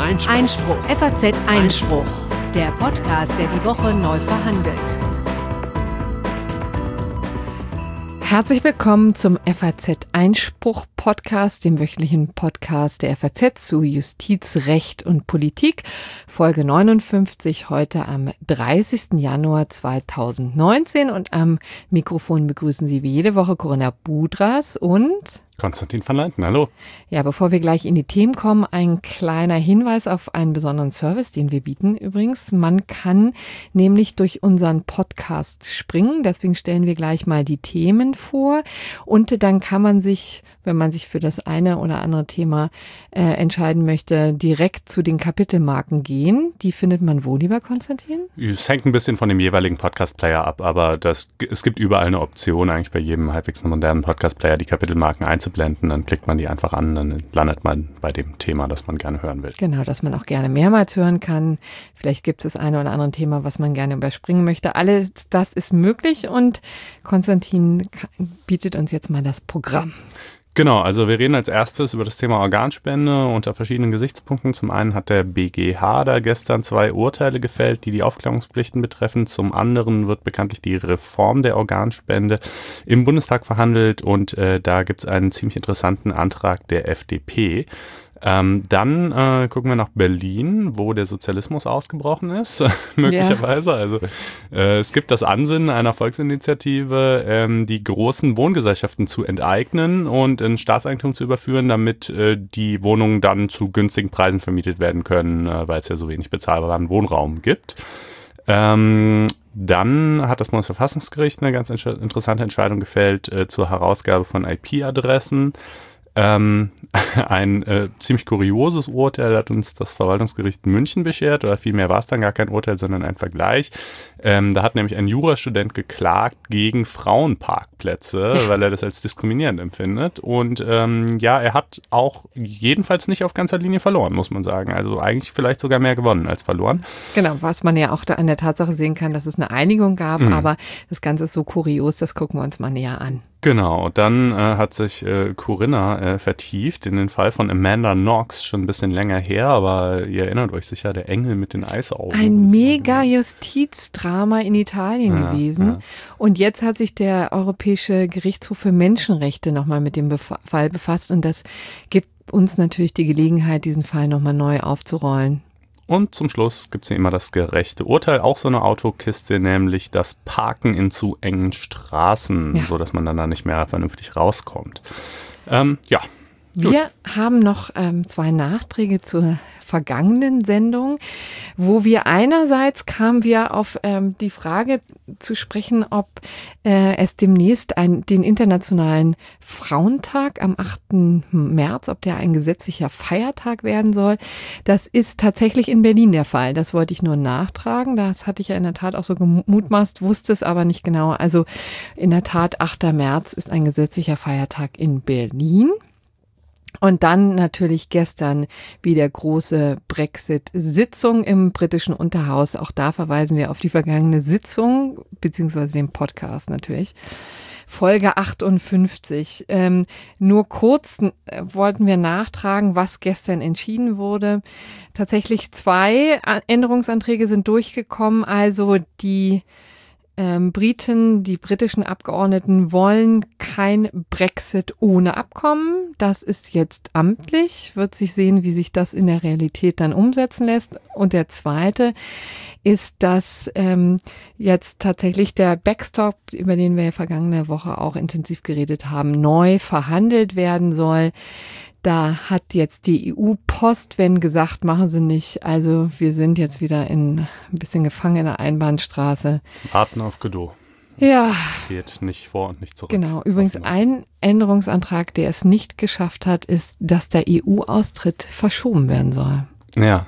Einspruch. FAZ Einspruch. Der Podcast, der die Woche neu verhandelt. Herzlich willkommen zum FAZ Einspruch Podcast, dem wöchentlichen Podcast der FAZ zu Justiz, Recht und Politik. Folge 59, heute am 30. Januar 2019. Und am Mikrofon begrüßen Sie wie jede Woche Corinna Budras und Konstantin van Leinten, hallo. Ja, bevor wir gleich in die Themen kommen, ein kleiner Hinweis auf einen besonderen Service, den wir bieten übrigens. Man kann nämlich durch unseren Podcast springen, deswegen stellen wir gleich mal die Themen vor und dann kann man sich, wenn man sich für das eine oder andere Thema entscheiden möchte, direkt zu den Kapitelmarken gehen. Die findet man wo, lieber Konstantin? Es hängt ein bisschen von dem jeweiligen Podcast-Player ab, aber es gibt überall eine Option, eigentlich bei jedem halbwegs modernen Podcast-Player, die Kapitelmarken einzublenden. Dann klickt man die einfach an, dann landet man bei dem Thema, das man gerne hören will. Genau, dass man auch gerne mehrmals hören kann. Vielleicht gibt es das eine oder andere Thema, was man gerne überspringen möchte. Alles das ist möglich und Konstantin bietet uns jetzt mal das Programm. Genau, also wir reden als erstes über das Thema Organspende unter verschiedenen Gesichtspunkten. Zum einen hat der BGH da gestern 2 Urteile gefällt, die Aufklärungspflichten betreffen. Zum anderen wird bekanntlich die Reform der Organspende im Bundestag verhandelt und da gibt es einen ziemlich interessanten Antrag der FDP. Dann gucken wir nach Berlin, wo der Sozialismus ausgebrochen ist, möglicherweise. Ja. Also es gibt das Ansinnen einer Volksinitiative, die großen Wohngesellschaften zu enteignen und in Staatseigentum zu überführen, damit die Wohnungen dann zu günstigen Preisen vermietet werden können, weil es ja so wenig bezahlbaren Wohnraum gibt. Dann hat das Bundesverfassungsgericht eine ganz interessante Entscheidung gefällt zur Herausgabe von IP-Adressen. Ein ziemlich kurioses Urteil hat uns das Verwaltungsgericht München beschert, oder vielmehr war es dann gar kein Urteil, sondern ein Vergleich. Da hat nämlich ein Jurastudent geklagt gegen Frauenparkplätze, weil er das als diskriminierend empfindet. Und er hat auch jedenfalls nicht auf ganzer Linie verloren, muss man sagen. Also eigentlich vielleicht sogar mehr gewonnen als verloren. Genau, was man ja auch da an der Tatsache sehen kann, dass es eine Einigung gab, aber das Ganze ist so kurios, das gucken wir uns mal näher an. Genau, dann hat sich Corinna vertieft in den Fall von Amanda Knox, schon ein bisschen länger her, aber ihr erinnert euch sicher, der Engel mit den Eisaugen. Ein mega Justizdrama in Italien gewesen. Ja. Und jetzt hat sich der Europäische Gerichtshof für Menschenrechte nochmal mit dem Fall befasst und das gibt uns natürlich die Gelegenheit, diesen Fall nochmal neu aufzurollen. Und zum Schluss gibt es ja immer das gerechte Urteil, auch so eine Autokiste, nämlich das Parken in zu engen Straßen, sodass man dann da nicht mehr vernünftig rauskommt. Wir haben noch 2 Nachträge zur vergangenen Sendung, wo wir einerseits kamen wir auf die Frage zu sprechen, ob es demnächst den Internationalen Frauentag am 8. März, ob der ein gesetzlicher Feiertag werden soll. Das ist tatsächlich in Berlin der Fall. Das wollte ich nur nachtragen. Das hatte ich ja in der Tat auch so gemutmaßt, wusste es aber nicht genau. Also in der Tat, 8. März ist ein gesetzlicher Feiertag in Berlin. Und dann natürlich gestern wieder große Brexit-Sitzung im britischen Unterhaus. Auch da verweisen wir auf die vergangene Sitzung, beziehungsweise den Podcast natürlich. Folge 58. Nur kurz wollten wir nachtragen, was gestern entschieden wurde. Tatsächlich 2 Änderungsanträge sind durchgekommen. Also die britischen Abgeordneten wollen kein Brexit ohne Abkommen. Das ist jetzt amtlich, wird sich sehen, wie sich das in der Realität dann umsetzen lässt. Und der zweite ist, dass jetzt tatsächlich der Backstop, über den wir vergangene Woche auch intensiv geredet haben, neu verhandelt werden soll. Da hat jetzt die EU-Postwende gesagt, machen Sie nicht. Also wir sind jetzt wieder ein bisschen gefangen in der Einbahnstraße. Warten auf Godot. Ja. Geht nicht vor und nicht zurück. Genau. Übrigens ein Änderungsantrag, der es nicht geschafft hat, ist, dass der EU-Austritt verschoben werden soll. Ja.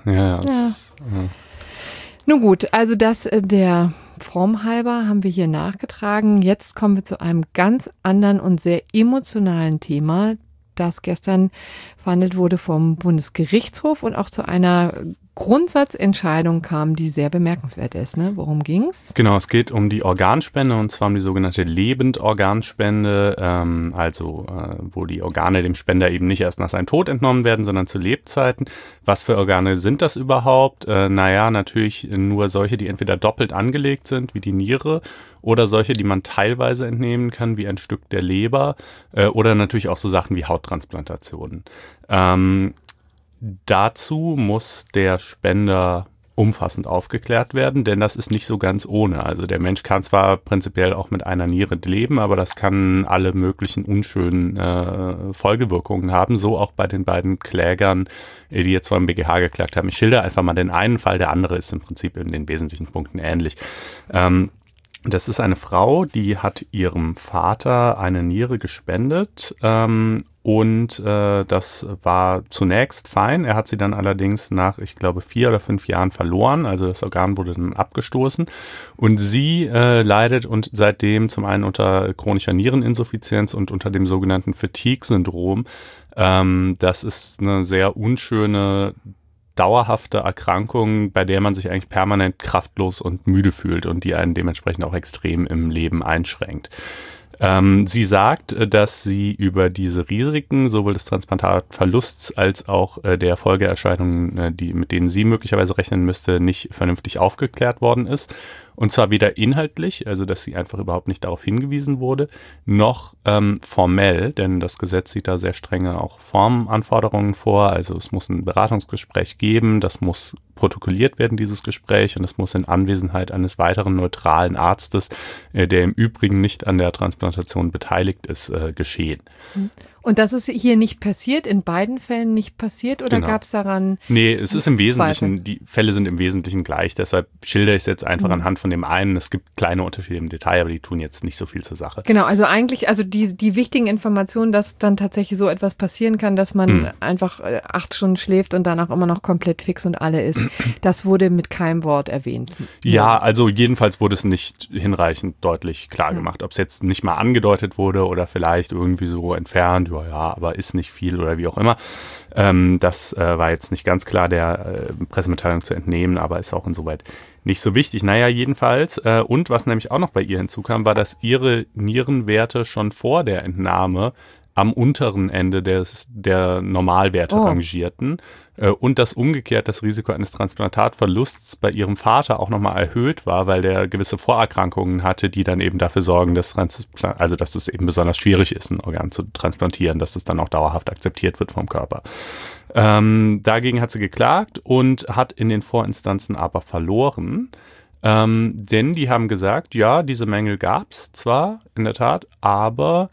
Nun gut, also das der Form halber haben wir hier nachgetragen. Jetzt kommen wir zu einem ganz anderen und sehr emotionalen Thema. das gestern verhandelt wurde vom Bundesgerichtshof und auch zu einer Grundsatzentscheidung kam, die sehr bemerkenswert ist. Ne? Worum ging's? Genau, es geht um die Organspende und zwar um die sogenannte Lebendorganspende, wo die Organe dem Spender eben nicht erst nach seinem Tod entnommen werden, sondern zu Lebzeiten. Was für Organe sind das überhaupt? Natürlich nur solche, die entweder doppelt angelegt sind, wie die Niere, oder solche, die man teilweise entnehmen kann, wie ein Stück der Leber, oder natürlich auch so Sachen wie Hauttransplantationen. Dazu muss der Spender umfassend aufgeklärt werden, denn das ist nicht so ganz ohne. Also der Mensch kann zwar prinzipiell auch mit einer Niere leben, aber das kann alle möglichen unschönen Folgewirkungen haben, so auch bei den beiden Klägern, die jetzt vor dem BGH geklagt haben. Ich schilder einfach mal den einen Fall, der andere ist im Prinzip in den wesentlichen Punkten ähnlich. Das ist eine Frau, die hat ihrem Vater eine Niere gespendet und das war zunächst fein. Er hat sie dann allerdings nach, ich glaube, 4 oder 5 Jahren verloren. Also das Organ wurde dann abgestoßen und sie leidet und seitdem zum einen unter chronischer Niereninsuffizienz und unter dem sogenannten Fatigue-Syndrom. Das ist eine sehr unschöne dauerhafte Erkrankung, bei der man sich eigentlich permanent kraftlos und müde fühlt und die einen dementsprechend auch extrem im Leben einschränkt. Sie sagt, dass sie über diese Risiken sowohl des Transplantatverlusts als auch der Folgeerscheinungen, mit denen sie möglicherweise rechnen müsste, nicht vernünftig aufgeklärt worden ist. Und zwar weder inhaltlich, also dass sie einfach überhaupt nicht darauf hingewiesen wurde, noch formell, denn das Gesetz sieht da sehr strenge auch Formanforderungen vor. Also es muss ein Beratungsgespräch geben, das muss protokolliert werden, dieses Gespräch, und es muss in Anwesenheit eines weiteren neutralen Arztes, der im Übrigen nicht an der Transplantation beteiligt ist, geschehen. Und das ist hier nicht passiert, in beiden Fällen nicht passiert, oder gab es daran? Nee, es ist im Wesentlichen, die Fälle sind im Wesentlichen gleich, deshalb schildere ich es jetzt einfach anhand von dem einen. Es gibt kleine Unterschiede im Detail, aber die tun jetzt nicht so viel zur Sache. Genau, also eigentlich, die wichtigen Informationen, dass dann tatsächlich so etwas passieren kann, dass man einfach 8 Stunden schläft und danach immer noch komplett fix und alle ist, das wurde mit keinem Wort erwähnt. Ja, also jedenfalls wurde es nicht hinreichend deutlich klar gemacht, ob es jetzt nicht mal angedeutet wurde oder vielleicht irgendwie so entfernt, ja, aber ist nicht viel oder wie auch immer. Das war jetzt nicht ganz klar der Pressemitteilung zu entnehmen, aber ist auch insoweit nicht so wichtig. Naja, jedenfalls. Und was nämlich auch noch bei ihr hinzukam, war, dass ihre Nierenwerte schon vor der Entnahme am unteren Ende der Normalwerte rangierten und dass umgekehrt das Risiko eines Transplantatverlusts bei ihrem Vater auch nochmal erhöht war, weil der gewisse Vorerkrankungen hatte, die dann eben dafür sorgen, dass es eben besonders schwierig ist, ein Organ zu transplantieren, dass das dann auch dauerhaft akzeptiert wird vom Körper. Dagegen hat sie geklagt und hat in den Vorinstanzen aber verloren. Denn die haben gesagt, ja, diese Mängel gab es zwar in der Tat, aber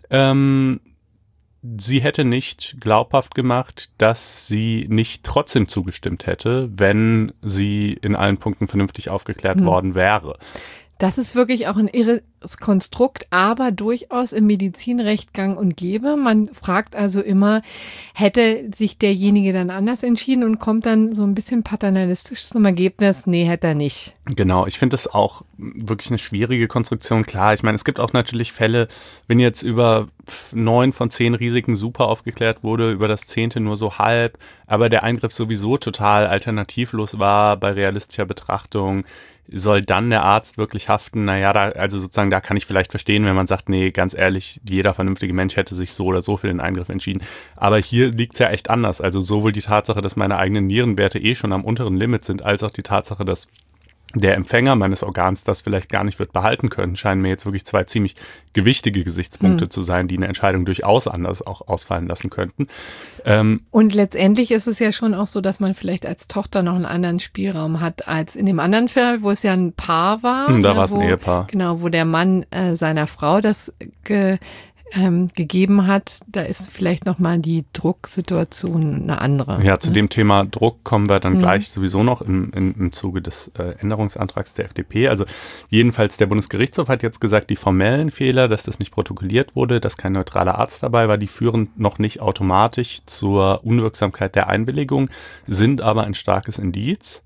sie hätte nicht glaubhaft gemacht, dass sie nicht trotzdem zugestimmt hätte, wenn sie in allen Punkten vernünftig aufgeklärt worden wäre. Das ist wirklich auch ein irres Konstrukt, aber durchaus im Medizinrecht gang und gäbe. Man fragt also immer, hätte sich derjenige dann anders entschieden und kommt dann so ein bisschen paternalistisch zum Ergebnis, nee, hätte er nicht. Genau, ich finde das auch wirklich eine schwierige Konstruktion. Klar, ich meine, es gibt auch natürlich Fälle, wenn jetzt über 9 von 10 Risiken super aufgeklärt wurde, über das 10. nur so halb, aber der Eingriff sowieso total alternativlos war bei realistischer Betrachtung, soll dann der Arzt wirklich haften? Naja, da kann ich vielleicht verstehen, wenn man sagt, nee, ganz ehrlich, jeder vernünftige Mensch hätte sich so oder so für den Eingriff entschieden. Aber hier liegt es ja echt anders. Also sowohl die Tatsache, dass meine eigenen Nierenwerte schon am unteren Limit sind, als auch die Tatsache, dass der Empfänger meines Organs das vielleicht gar nicht wird behalten können, scheinen mir jetzt wirklich 2 ziemlich gewichtige Gesichtspunkte zu sein, die eine Entscheidung durchaus anders auch ausfallen lassen könnten. Und letztendlich ist es ja schon auch so, dass man vielleicht als Tochter noch einen anderen Spielraum hat als in dem anderen Fall, wo es ja ein Paar war. Da war es ein Ehepaar. Genau, wo der Mann seiner Frau das gegeben hat, da ist vielleicht nochmal die Drucksituation eine andere. Ja, zu dem Thema Druck kommen wir dann gleich sowieso noch im Zuge des Änderungsantrags der FDP. Also jedenfalls der Bundesgerichtshof hat jetzt gesagt, die formellen Fehler, dass das nicht protokolliert wurde, dass kein neutraler Arzt dabei war, die führen noch nicht automatisch zur Unwirksamkeit der Einwilligung, sind aber ein starkes Indiz.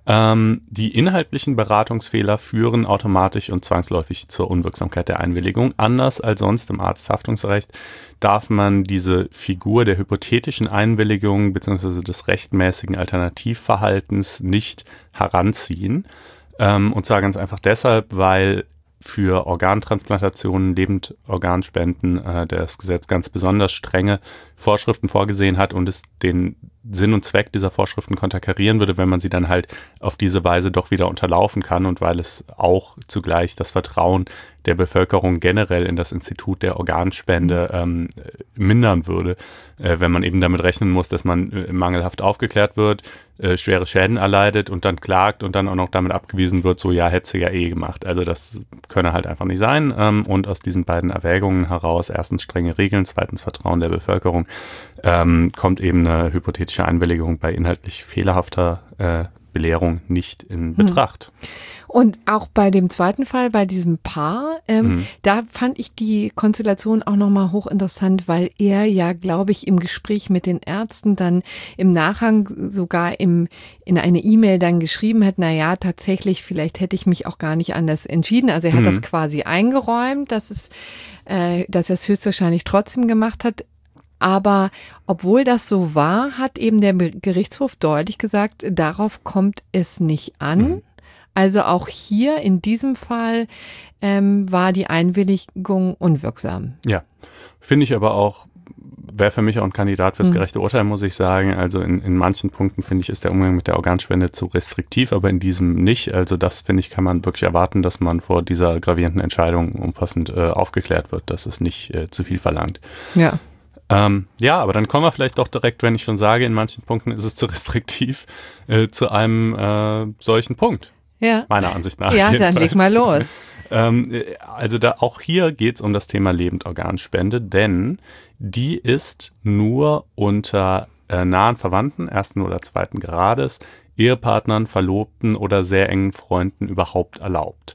Die inhaltlichen Beratungsfehler führen automatisch und zwangsläufig zur Unwirksamkeit der Einwilligung. Anders als sonst im Arzthaftungsrecht darf man diese Figur der hypothetischen Einwilligung bzw. des rechtmäßigen Alternativverhaltens nicht heranziehen. Und zwar ganz einfach deshalb, weil für Organtransplantationen, Lebendorganspenden das Gesetz ganz besonders strenge Vorschriften vorgesehen hat und es den Sinn und Zweck dieser Vorschriften konterkarieren würde, wenn man sie dann halt auf diese Weise doch wieder unterlaufen kann und weil es auch zugleich das Vertrauen der Bevölkerung generell in das Institut der Organspende mindern würde, wenn man eben damit rechnen muss, dass man mangelhaft aufgeklärt wird, schwere Schäden erleidet und dann klagt und dann auch noch damit abgewiesen wird, so ja, hätte sie ja eh gemacht. Also das könne halt einfach nicht sein. Und aus diesen beiden Erwägungen heraus, erstens strenge Regeln, zweitens Vertrauen der Bevölkerung, kommt eben eine hypothetische Einwilligung bei inhaltlich fehlerhafter Belehrung nicht in Betracht. Und auch bei dem zweiten Fall, bei diesem Paar, da fand ich die Konstellation auch nochmal hochinteressant, weil er ja, glaube ich, im Gespräch mit den Ärzten dann im Nachhang sogar in eine E-Mail dann geschrieben hat, naja, tatsächlich, vielleicht hätte ich mich auch gar nicht anders entschieden. Also er hat das quasi eingeräumt, dass er es höchstwahrscheinlich trotzdem gemacht hat. Aber obwohl das so war, hat eben der Gerichtshof deutlich gesagt, darauf kommt es nicht an. Also auch hier in diesem Fall war die Einwilligung unwirksam. Ja, finde ich aber auch, wäre für mich auch ein Kandidat fürs gerechte Urteil, muss ich sagen. Also in manchen Punkten, finde ich, ist der Umgang mit der Organspende zu restriktiv, aber in diesem nicht. Also das, finde ich, kann man wirklich erwarten, dass man vor dieser gravierenden Entscheidung umfassend aufgeklärt wird, dass es nicht zu viel verlangt. Ja. Ja, aber dann kommen wir vielleicht doch direkt, wenn ich schon sage, in manchen Punkten ist es zu restriktiv, zu einem solchen Punkt. Ja. Meiner Ansicht nach. Ja, jedenfalls. dann leg mal los. Also auch hier geht es um das Thema Lebendorganspende, denn die ist nur unter nahen Verwandten, ersten oder zweiten Grades, Ehepartnern, Verlobten oder sehr engen Freunden überhaupt erlaubt.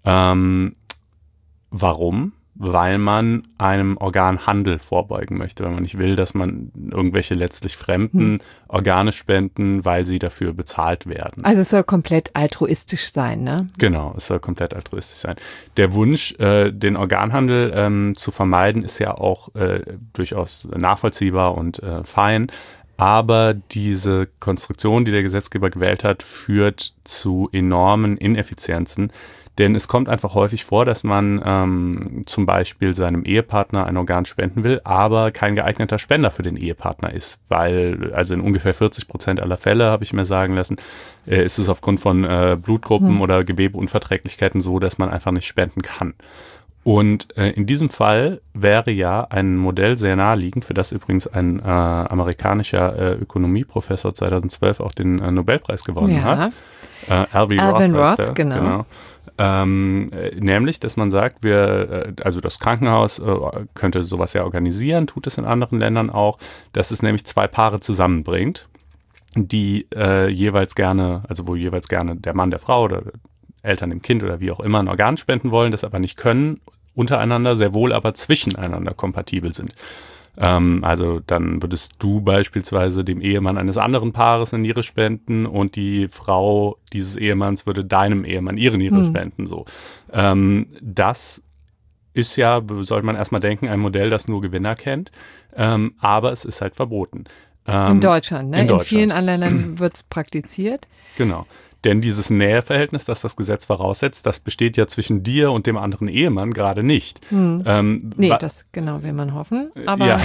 Warum? Weil man einem Organhandel vorbeugen möchte, weil man nicht will, dass man irgendwelche letztlich Fremden Organe spenden, weil sie dafür bezahlt werden. Also es soll komplett altruistisch sein, ne? Genau, es soll komplett altruistisch sein. Der Wunsch, den Organhandel zu vermeiden, ist ja auch durchaus nachvollziehbar und fein. Aber diese Konstruktion, die der Gesetzgeber gewählt hat, führt zu enormen Ineffizienzen. Denn es kommt einfach häufig vor, dass man zum Beispiel seinem Ehepartner ein Organ spenden will, aber kein geeigneter Spender für den Ehepartner ist. Weil, also in ungefähr 40% aller Fälle, habe ich mir sagen lassen, ist es aufgrund von Blutgruppen oder Gewebeunverträglichkeiten so, dass man einfach nicht spenden kann. Und in diesem Fall wäre ja ein Modell sehr naheliegend, für das übrigens ein amerikanischer Ökonomieprofessor 2012 auch den Nobelpreis gewonnen hat. Alvin Roth, genau. Nämlich, dass man sagt, also das Krankenhaus könnte sowas ja organisieren, tut es in anderen Ländern auch, dass es nämlich zwei Paare zusammenbringt, die jeweils gerne der Mann der Frau oder Eltern dem Kind oder wie auch immer ein Organ spenden wollen, das aber nicht können, untereinander, sehr wohl aber zwischeneinander kompatibel sind. Also dann würdest du beispielsweise dem Ehemann eines anderen Paares eine Niere spenden und die Frau dieses Ehemanns würde deinem Ehemann ihre Niere spenden. So. Das ist ja, sollte man erstmal denken, ein Modell, das nur Gewinner kennt, aber es ist halt verboten. In Deutschland, ne? In vielen anderen Ländern wird es praktiziert. Genau. Denn dieses Näheverhältnis, das das Gesetz voraussetzt, das besteht ja zwischen dir und dem anderen Ehemann gerade nicht. Das genau will man hoffen. Aber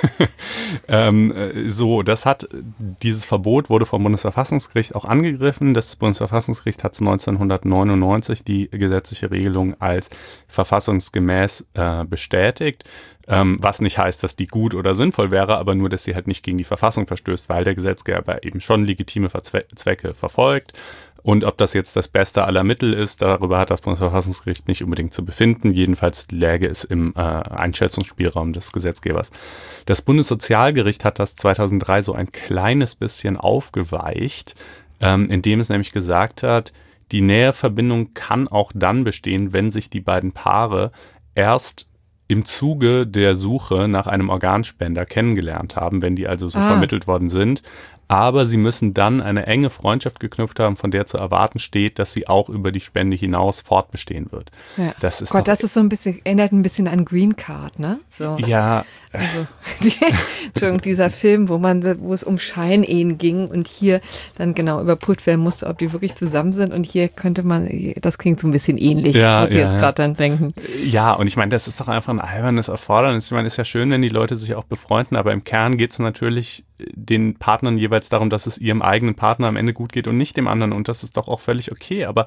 ja. Dieses Verbot wurde vom Bundesverfassungsgericht auch angegriffen. Das Bundesverfassungsgericht hat 1999 die gesetzliche Regelung als verfassungsgemäß bestätigt. Was nicht heißt, dass die gut oder sinnvoll wäre, aber nur, dass sie halt nicht gegen die Verfassung verstößt, weil der Gesetzgeber eben schon legitime Zwecke verfolgt. Und ob das jetzt das beste aller Mittel ist, darüber hat das Bundesverfassungsgericht nicht unbedingt zu befinden. Jedenfalls läge es im Einschätzungsspielraum des Gesetzgebers. Das Bundessozialgericht hat das 2003 so ein kleines bisschen aufgeweicht, indem es nämlich gesagt hat, die Näheverbindung kann auch dann bestehen, wenn sich die beiden Paare erst im Zuge der Suche nach einem Organspender kennengelernt haben, wenn die also so vermittelt worden sind, aber sie müssen dann eine enge Freundschaft geknüpft haben, von der zu erwarten steht, dass sie auch über die Spende hinaus fortbestehen wird. Ja. Das ist Gott, das ist so ein bisschen, erinnert ein bisschen an Green Card, ne? So. Ja. Also, Entschuldigung, dieser Film, wo es um Scheinehen ging und hier dann genau überprüft werden musste, ob die wirklich zusammen sind, und hier könnte man, das klingt so ein bisschen ähnlich, muss ich jetzt gerade dann denken. Ja, und ich meine, das ist doch einfach ein albernes Erfordernis. Ich meine, es ist ja schön, wenn die Leute sich auch befreunden, aber im Kern geht es natürlich den Partnern jeweils darum, dass es ihrem eigenen Partner am Ende gut geht und nicht dem anderen, und das ist doch auch völlig okay, aber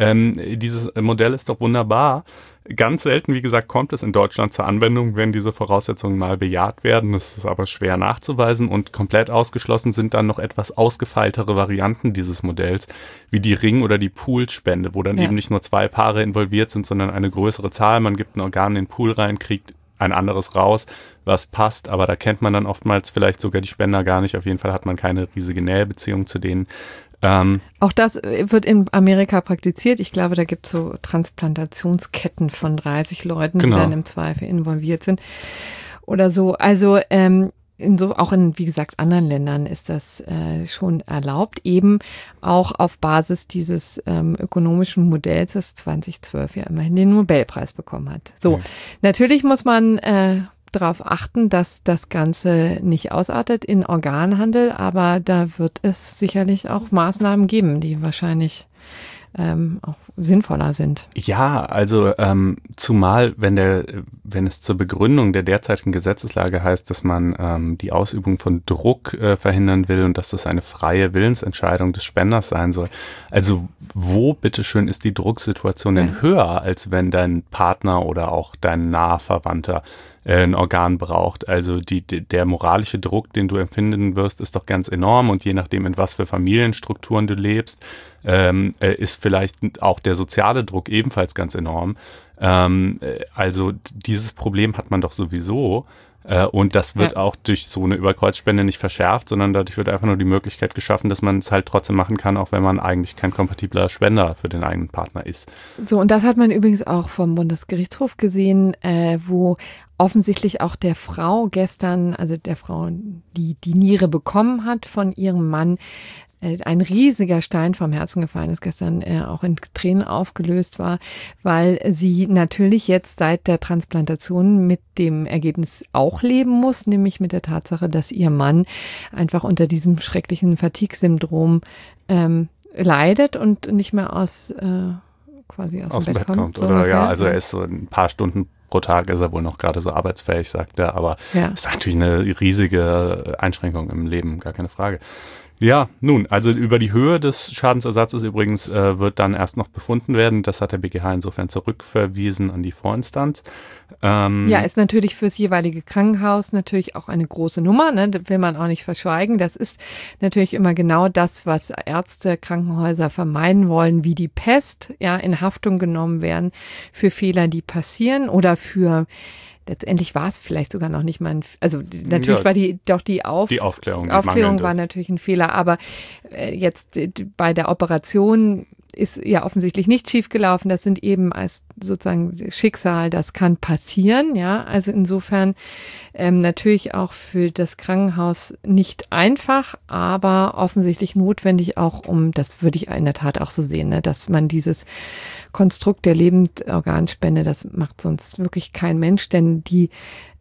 dieses Modell ist doch wunderbar. Ganz selten, wie gesagt, kommt es in Deutschland zur Anwendung, wenn diese Voraussetzungen mal bejaht werden. Das ist aber schwer nachzuweisen, und komplett ausgeschlossen sind dann noch etwas ausgefeiltere Varianten dieses Modells, wie die Ring- oder die Poolspende, wo dann eben nicht nur 2 Paare involviert sind, sondern eine größere Zahl. Man gibt ein Organ in den Pool rein, kriegt ein anderes raus, was passt, aber da kennt man dann oftmals vielleicht sogar die Spender gar nicht. Auf jeden Fall hat man keine riesige Nähebeziehung zu denen. Auch das wird in Amerika praktiziert. Ich glaube, da gibt es so Transplantationsketten von 30 Leuten, die dann im Zweifel involviert sind oder so. Also auch in, wie gesagt, anderen Ländern ist das schon erlaubt, eben auch auf Basis dieses ökonomischen Modells, das 2012 ja immerhin den Nobelpreis bekommen hat. So, natürlich muss man darauf achten, dass das Ganze nicht ausartet in Organhandel, aber da wird es sicherlich auch Maßnahmen geben, die wahrscheinlich auch sinnvoller sind. Ja, also zumal, wenn es zur Begründung der derzeitigen Gesetzeslage heißt, dass man die Ausübung von Druck verhindern will und dass das eine freie Willensentscheidung des Spenders sein soll. Also wo, bitteschön, ist die Drucksituation denn höher, als wenn dein Partner oder auch dein naher Verwandter ein Organ braucht? Also der moralische Druck, den du empfinden wirst, ist doch ganz enorm, und je nachdem, in was für Familienstrukturen du lebst, ist vielleicht auch der soziale Druck ebenfalls ganz enorm. Also dieses Problem hat man doch sowieso, und das wird auch durch so eine Überkreuzspende nicht verschärft, sondern dadurch wird einfach nur die Möglichkeit geschaffen, dass man es halt trotzdem machen kann, auch wenn man eigentlich kein kompatibler Spender für den eigenen Partner ist. So, und das hat man übrigens auch vom Bundesgerichtshof gesehen, wo offensichtlich auch der Frau gestern, also der Frau, die die Niere bekommen hat von ihrem Mann, ein riesiger Stein vom Herzen gefallen ist, gestern auch in Tränen aufgelöst war, weil sie natürlich jetzt seit der Transplantation mit dem Ergebnis auch leben muss, nämlich mit der Tatsache, dass ihr Mann einfach unter diesem schrecklichen Fatigue-Syndrom leidet und nicht mehr aus dem Bett kommt. So oder ungefähr. Also er ist so ein paar Stunden pro Tag, ist er wohl noch gerade so arbeitsfähig, sagt er, aber ist natürlich eine riesige Einschränkung im Leben, gar keine Frage. Ja, nun, also über die Höhe des Schadensersatzes übrigens wird dann erst noch befunden werden. Das hat der BGH insofern zurückverwiesen an die Vorinstanz. Ist natürlich fürs jeweilige Krankenhaus natürlich auch eine große Nummer, ne? Das will man auch nicht verschweigen. Das ist natürlich immer genau das, was Ärzte, Krankenhäuser vermeiden wollen, wie die Pest, in Haftung genommen werden für Fehler, die passieren, oder für letztendlich war es vielleicht sogar noch nicht mal also natürlich war die Aufklärung war natürlich ein Fehler, aber jetzt bei der Operation ist ja offensichtlich nichts schiefgelaufen. Das sind eben als sozusagen Schicksal, das kann passieren, also insofern natürlich auch für das Krankenhaus nicht einfach, aber offensichtlich notwendig auch, das würde ich in der Tat auch so sehen, ne, dass man dieses Konstrukt der Lebendorganspende, das macht sonst wirklich kein Mensch, denn die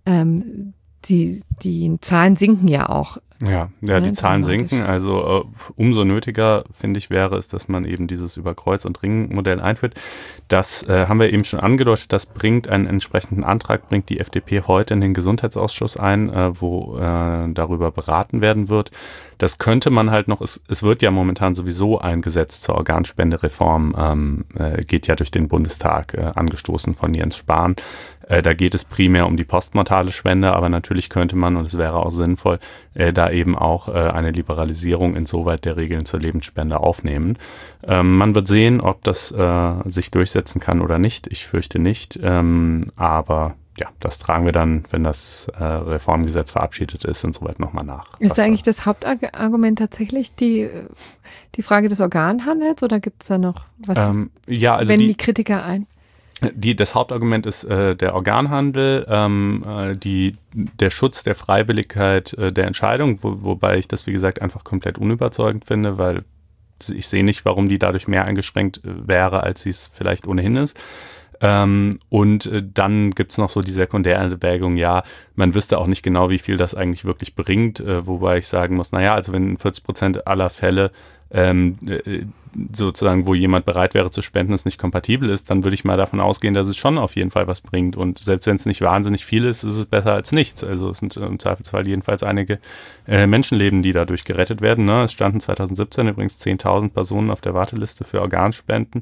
Zahlen sinken ja auch. Ja, die Zahlen sinken. Also umso nötiger, finde ich, wäre es, dass man eben dieses Überkreuz- und Ring-Modell einführt. Das haben wir eben schon angedeutet. Das bringt einen entsprechenden Antrag, bringt die FDP heute in den Gesundheitsausschuss ein, wo darüber beraten werden wird. Das könnte man halt noch, es wird ja momentan sowieso ein Gesetz zur Organspendereform, geht ja durch den Bundestag, angestoßen von Jens Spahn. Da geht es primär um die postmortale Spende, aber natürlich könnte man, und es wäre auch sinnvoll, da eben auch eine Liberalisierung insoweit der Regeln zur Lebensspende aufnehmen. Man wird sehen, ob das sich durchsetzen kann oder nicht. Ich fürchte nicht, aber ja, das tragen wir dann, wenn das Reformgesetz verabschiedet ist, insoweit nochmal nach. Ist da eigentlich das Hauptargument tatsächlich die Frage des Organhandels, oder gibt es da noch was, also wenden die Kritiker ein? Das Hauptargument ist der Organhandel, der Schutz der Freiwilligkeit der Entscheidung, wobei ich das, wie gesagt, einfach komplett unüberzeugend finde, weil ich sehe nicht, warum die dadurch mehr eingeschränkt wäre, als sie es vielleicht ohnehin ist. Und dann gibt es noch so die Sekundärerwägung, ja, man wüsste auch nicht genau, wie viel das eigentlich wirklich bringt, wobei ich sagen muss, naja, also wenn 40% aller Fälle sozusagen, wo jemand bereit wäre zu spenden, es nicht kompatibel ist, dann würde ich mal davon ausgehen, dass es schon auf jeden Fall was bringt. Und selbst wenn es nicht wahnsinnig viel ist, ist es besser als nichts. Also es sind im Zweifelsfall jedenfalls einige Menschenleben, die dadurch gerettet werden. Ne? Es standen 2017 übrigens 10.000 Personen auf der Warteliste für Organspenden.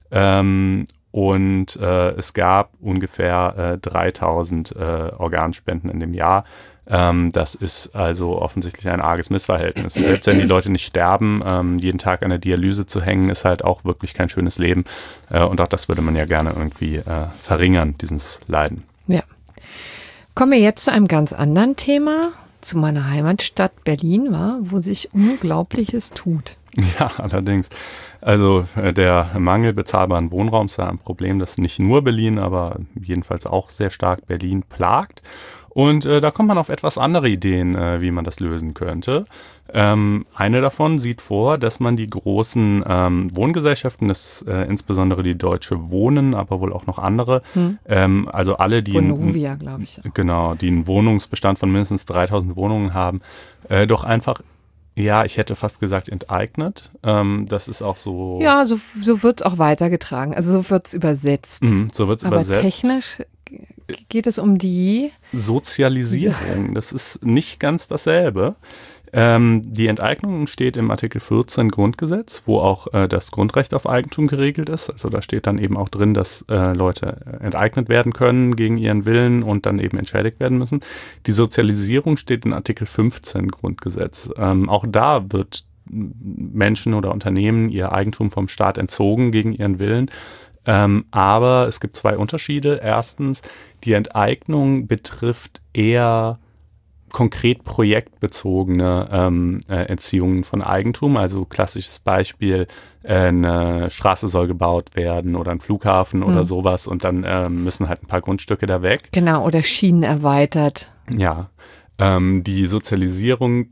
Und es gab ungefähr 3.000 Organspenden in dem Jahr. Das ist also offensichtlich ein arges Missverhältnis. Und selbst wenn die Leute nicht sterben, jeden Tag an der Dialyse zu hängen, ist halt auch wirklich kein schönes Leben. Und auch das würde man ja gerne irgendwie verringern, dieses Leiden. Ja. Kommen wir jetzt zu einem ganz anderen Thema, zu meiner Heimatstadt Berlin, wo sich Unglaubliches tut. Ja, allerdings. Also der Mangel bezahlbaren Wohnraums ist ein Problem, das nicht nur Berlin, aber jedenfalls auch sehr stark Berlin plagt. Und da kommt man auf etwas andere Ideen, wie man das lösen könnte. Eine davon sieht vor, dass man die großen Wohngesellschaften, das insbesondere die Deutsche Wohnen, aber wohl auch noch andere, also alle, die Vonovia, glaube ich. Genau, die einen Wohnungsbestand von mindestens 3.000 Wohnungen haben, doch einfach, ja, ich hätte fast gesagt enteignet. Das ist auch so... Ja, so wird es auch weitergetragen. Also so wird es übersetzt. So wird es übersetzt. Aber technisch geht es um die Sozialisierung. Das ist nicht ganz dasselbe. Die Enteignung steht im Artikel 14 Grundgesetz, wo auch das Grundrecht auf Eigentum geregelt ist. Also da steht dann eben auch drin, dass Leute enteignet werden können gegen ihren Willen und dann eben entschädigt werden müssen. Die Sozialisierung steht in Artikel 15 Grundgesetz. Auch da wird Menschen oder Unternehmen ihr Eigentum vom Staat entzogen gegen ihren Willen. Aber es gibt zwei Unterschiede. Erstens, die Enteignung betrifft eher konkret projektbezogene Entziehungen von Eigentum. Also klassisches Beispiel, eine Straße soll gebaut werden oder ein Flughafen oder sowas und dann müssen halt ein paar Grundstücke da weg. Genau, oder Schienen erweitert. Ja. Die Sozialisierung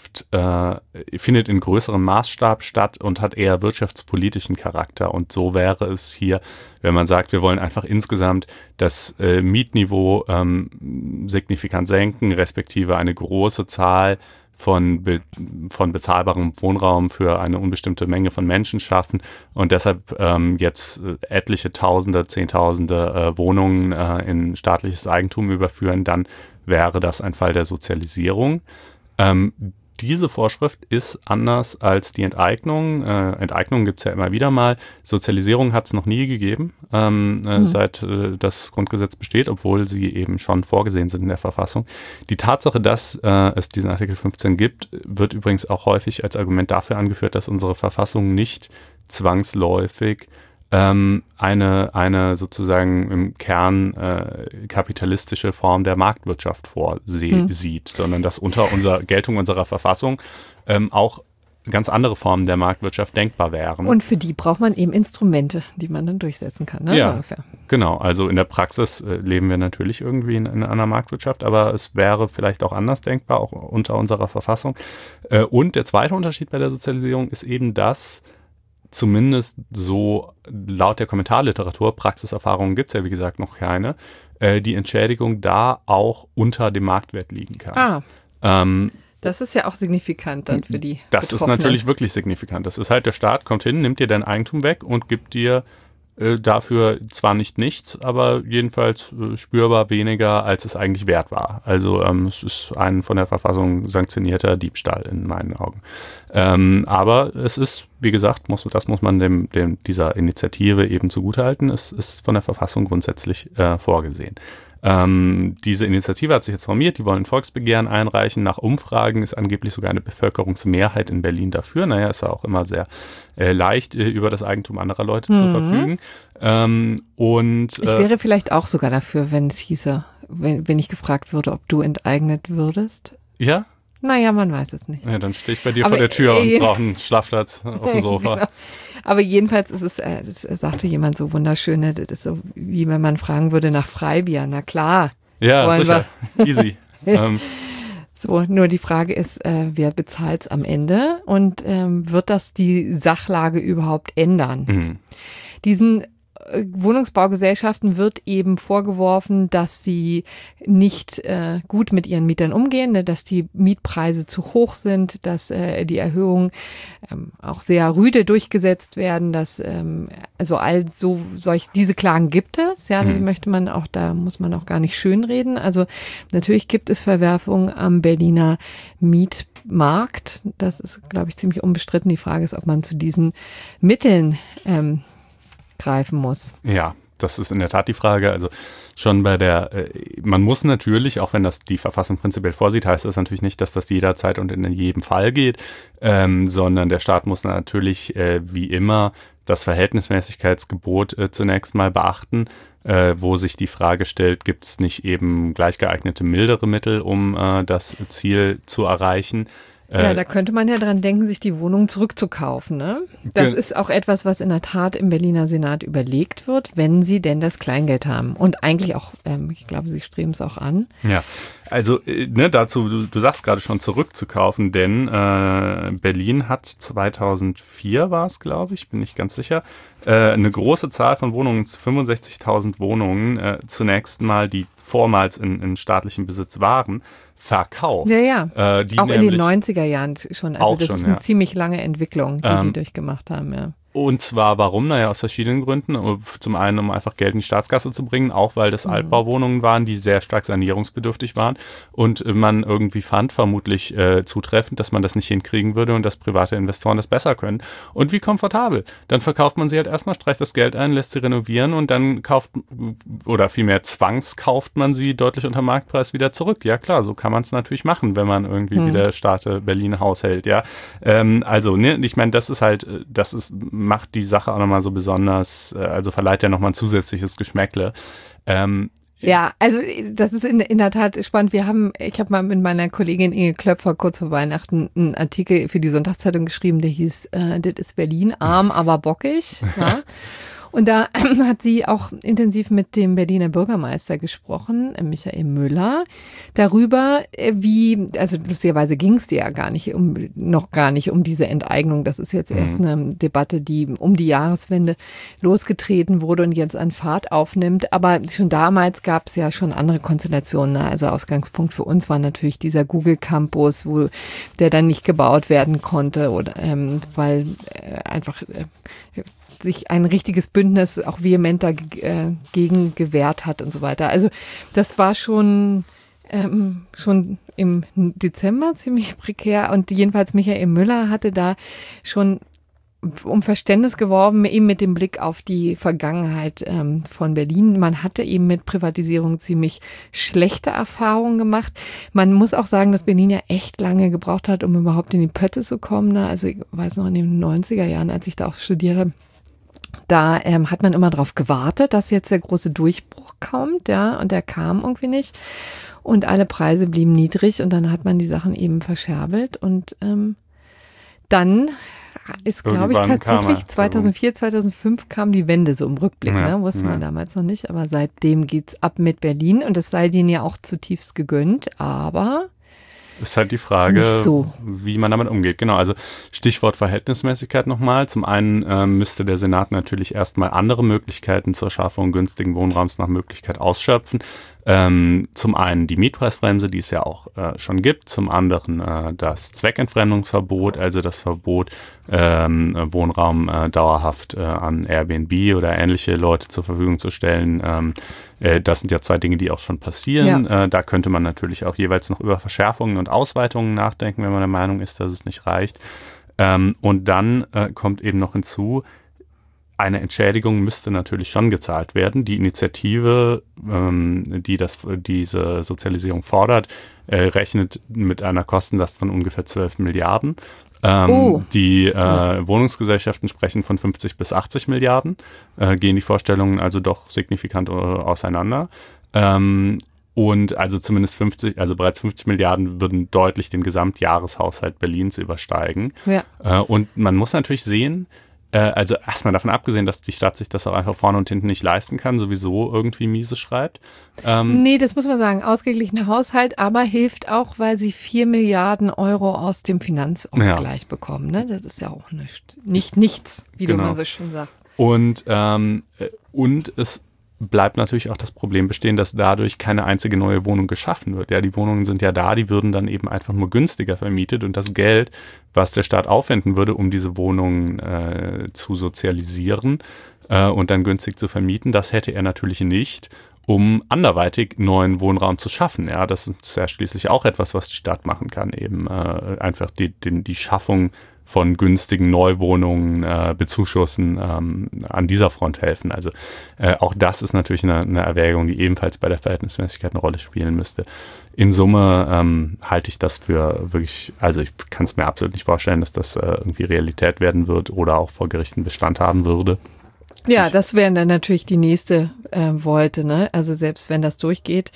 findet in größerem Maßstab statt und hat eher wirtschaftspolitischen Charakter. Und so wäre es hier, wenn man sagt, wir wollen einfach insgesamt das Mietniveau signifikant senken, respektive eine große Zahl von bezahlbarem Wohnraum für eine unbestimmte Menge von Menschen schaffen und deshalb jetzt etliche Tausende, Zehntausende Wohnungen in staatliches Eigentum überführen, dann wäre das ein Fall der Sozialisierung. Diese Vorschrift ist anders als die Enteignung. Enteignung gibt es ja immer wieder mal. Sozialisierung hat es noch nie gegeben, seit das Grundgesetz besteht, obwohl sie eben schon vorgesehen sind in der Verfassung. Die Tatsache, dass es diesen Artikel 15 gibt, wird übrigens auch häufig als Argument dafür angeführt, dass unsere Verfassung nicht zwangsläufig eine sozusagen im Kern kapitalistische Form der Marktwirtschaft vorsieht, sondern dass unter Geltung unserer Verfassung auch ganz andere Formen der Marktwirtschaft denkbar wären. Und für die braucht man eben Instrumente, die man dann durchsetzen kann. Ne? Ja, genau. Also in der Praxis leben wir natürlich irgendwie in einer Marktwirtschaft, aber es wäre vielleicht auch anders denkbar, auch unter unserer Verfassung. Und der zweite Unterschied bei der Sozialisierung ist eben, dass zumindest so laut der Kommentarliteratur, Praxiserfahrungen gibt es ja wie gesagt noch keine, die Entschädigung da auch unter dem Marktwert liegen kann. Das ist ja auch signifikant dann für die Das ist natürlich wirklich signifikant. Das ist halt, der Staat kommt hin, nimmt dir dein Eigentum weg und gibt dir dafür zwar nicht nichts, aber jedenfalls spürbar weniger, als es eigentlich wert war. Also es ist ein von der Verfassung sanktionierter Diebstahl in meinen Augen. Aber es ist, wie gesagt, das muss man dieser Initiative eben zugutehalten. Es ist von der Verfassung grundsätzlich vorgesehen. Diese Initiative hat sich jetzt formiert, die wollen ein Volksbegehren einreichen. Nach Umfragen ist angeblich sogar eine Bevölkerungsmehrheit in Berlin dafür. Naja, ist ja auch immer sehr leicht, über das Eigentum anderer Leute zu verfügen. Ich wäre vielleicht auch sogar dafür, wenn es hieße, wenn ich gefragt würde, ob du enteignet würdest. Ja? Naja, man weiß es nicht. Ja, dann stehe ich bei dir vor der Tür und brauche einen Schlafplatz auf dem Sofa. Genau. Aber jedenfalls ist es, das sagte jemand so wunderschön, das ist so, wie wenn man fragen würde nach Freibier. Na klar. Ja, sicher. Easy. So, nur die Frage ist, wer bezahlt es am Ende und wird das die Sachlage überhaupt ändern? Mhm. Diesen Wohnungsbaugesellschaften wird eben vorgeworfen, dass sie nicht gut mit ihren Mietern umgehen, ne, dass die Mietpreise zu hoch sind, dass die Erhöhungen auch sehr rüde durchgesetzt werden, dass diese Klagen gibt es, ja, da muss man auch gar nicht schönreden. Also natürlich gibt es Verwerfungen am Berliner Mietmarkt. Das ist, glaube ich, ziemlich unbestritten. Die Frage ist, ob man zu diesen Mitteln greifen muss. Ja, das ist in der Tat die Frage. Also schon man muss natürlich, auch wenn das die Verfassung prinzipiell vorsieht, heißt das natürlich nicht, dass das jederzeit und in jedem Fall geht, sondern der Staat muss natürlich wie immer das Verhältnismäßigkeitsgebot zunächst mal beachten, wo sich die Frage stellt, gibt es nicht eben gleich geeignete mildere Mittel, um das Ziel zu erreichen. Ja, da könnte man ja dran denken, sich die Wohnung zurückzukaufen. Ne? Das ist auch etwas, was in der Tat im Berliner Senat überlegt wird, wenn sie denn das Kleingeld haben. Und eigentlich auch, ich glaube, sie streben es auch an. Ja, also dazu, du sagst gerade schon zurückzukaufen, denn Berlin hat 2004 war es, glaube ich, bin nicht ganz sicher, eine große Zahl von Wohnungen, 65.000 Wohnungen, zunächst mal, die vormals in staatlichem Besitz waren, verkauft. Ja. Auch in den 90er Jahren schon. Also das ist eine ziemlich lange Entwicklung, die durchgemacht haben, ja. Und zwar warum? Naja, aus verschiedenen Gründen. Zum einen, um einfach Geld in die Staatskasse zu bringen, auch weil das Altbauwohnungen waren, die sehr stark sanierungsbedürftig waren und man irgendwie fand, vermutlich zutreffend, dass man das nicht hinkriegen würde und dass private Investoren das besser können. Und wie komfortabel. Dann verkauft man sie halt erstmal, streicht das Geld ein, lässt sie renovieren und dann vielmehr zwangskauft man sie deutlich unter Marktpreis wieder zurück. Ja klar, so kann man es natürlich machen, wenn man irgendwie wie der Staat Berlin haushält. Ja, ich meine, macht die Sache auch nochmal so besonders, also verleiht ja nochmal ein zusätzliches Geschmäckle. Ja, also das ist in der Tat spannend. Ich habe mal mit meiner Kollegin Inge Klöpfer kurz vor Weihnachten einen Artikel für die Sonntagszeitung geschrieben, der hieß, das ist Berlin, arm, aber bockig. Ja. Und da hat sie auch intensiv mit dem Berliner Bürgermeister gesprochen, Michael Müller, darüber, also lustigerweise ging es dir ja noch gar nicht um diese Enteignung. Das ist jetzt erst eine Debatte, die um die Jahreswende losgetreten wurde und jetzt an Fahrt aufnimmt. Aber schon damals gab es ja schon andere Konstellationen. Also Ausgangspunkt für uns war natürlich dieser Google Campus, der dann nicht gebaut werden konnte, oder weil einfach sich ein richtiges Bündnis auch vehement dagegen gewehrt hat und so weiter. Also das war schon im Dezember ziemlich prekär und jedenfalls Michael Müller hatte da schon um Verständnis geworben, eben mit dem Blick auf die Vergangenheit von Berlin. Man hatte eben mit Privatisierung ziemlich schlechte Erfahrungen gemacht. Man muss auch sagen, dass Berlin ja echt lange gebraucht hat, um überhaupt in die Pötte zu kommen. Ne? Also ich weiß noch, in den 90er Jahren, als ich da auch studiert habe, da hat man immer darauf gewartet, dass jetzt der große Durchbruch kommt, ja, und der kam irgendwie nicht. Und alle Preise blieben niedrig und dann hat man die Sachen eben verscherbelt. Und dann ist, glaube ich, tatsächlich 2004, 2005 kam die Wende so im Rückblick, ne? Wusste man damals noch nicht. Aber seitdem geht's ab mit Berlin und es sei denen ja auch zutiefst gegönnt. Aber ist halt die Frage, wie man damit umgeht. Genau, also Stichwort Verhältnismäßigkeit nochmal. Zum einen müsste der Senat natürlich erstmal andere Möglichkeiten zur Schaffung günstigen Wohnraums nach Möglichkeit ausschöpfen. Zum einen die Mietpreisbremse, die es ja auch schon gibt. Zum anderen das Zweckentfremdungsverbot, also das Verbot, Wohnraum dauerhaft an Airbnb oder ähnliche Leute zur Verfügung zu stellen. Das sind ja zwei Dinge, die auch schon passieren. Ja. Da könnte man natürlich auch jeweils noch über Verschärfungen und Ausweitungen nachdenken, wenn man der Meinung ist, dass es nicht reicht. Und dann kommt eben noch hinzu, eine Entschädigung müsste natürlich schon gezahlt werden. Die Initiative, die diese Sozialisierung fordert, rechnet mit einer Kostenlast von ungefähr 12 Milliarden. Die Wohnungsgesellschaften sprechen von 50 bis 80 Milliarden, gehen die Vorstellungen also doch signifikant auseinander. Und also zumindest bereits 50 Milliarden würden deutlich den Gesamtjahreshaushalt Berlins übersteigen. Ja. Und man muss natürlich sehen, Also erstmal davon abgesehen, dass die Stadt sich das auch einfach vorne und hinten nicht leisten kann, sowieso irgendwie miese schreibt. Nee, das muss man sagen, ausgeglichener Haushalt, aber hilft auch, weil sie 4 Milliarden Euro aus dem Finanzausgleich bekommen. Ne? Das ist ja auch nichts, wie man so schön sagt. Und es bleibt natürlich auch das Problem bestehen, dass dadurch keine einzige neue Wohnung geschaffen wird. Ja, die Wohnungen sind ja da, die würden dann eben einfach nur günstiger vermietet und das Geld, was der Staat aufwenden würde, um diese Wohnungen zu sozialisieren und dann günstig zu vermieten, das hätte er natürlich nicht, um anderweitig neuen Wohnraum zu schaffen. Ja, das ist ja schließlich auch etwas, was die Stadt machen kann, eben einfach die Schaffung von günstigen Neuwohnungen bezuschussen, an dieser Front helfen. Also auch das ist natürlich eine Erwägung, die ebenfalls bei der Verhältnismäßigkeit eine Rolle spielen müsste. In Summe halte ich das für wirklich, also ich kann es mir absolut nicht vorstellen, dass das irgendwie Realität werden wird oder auch vor Gerichten Bestand haben würde. Ja, das wäre dann natürlich die nächste Wolte, ne? Also selbst wenn das durchgeht,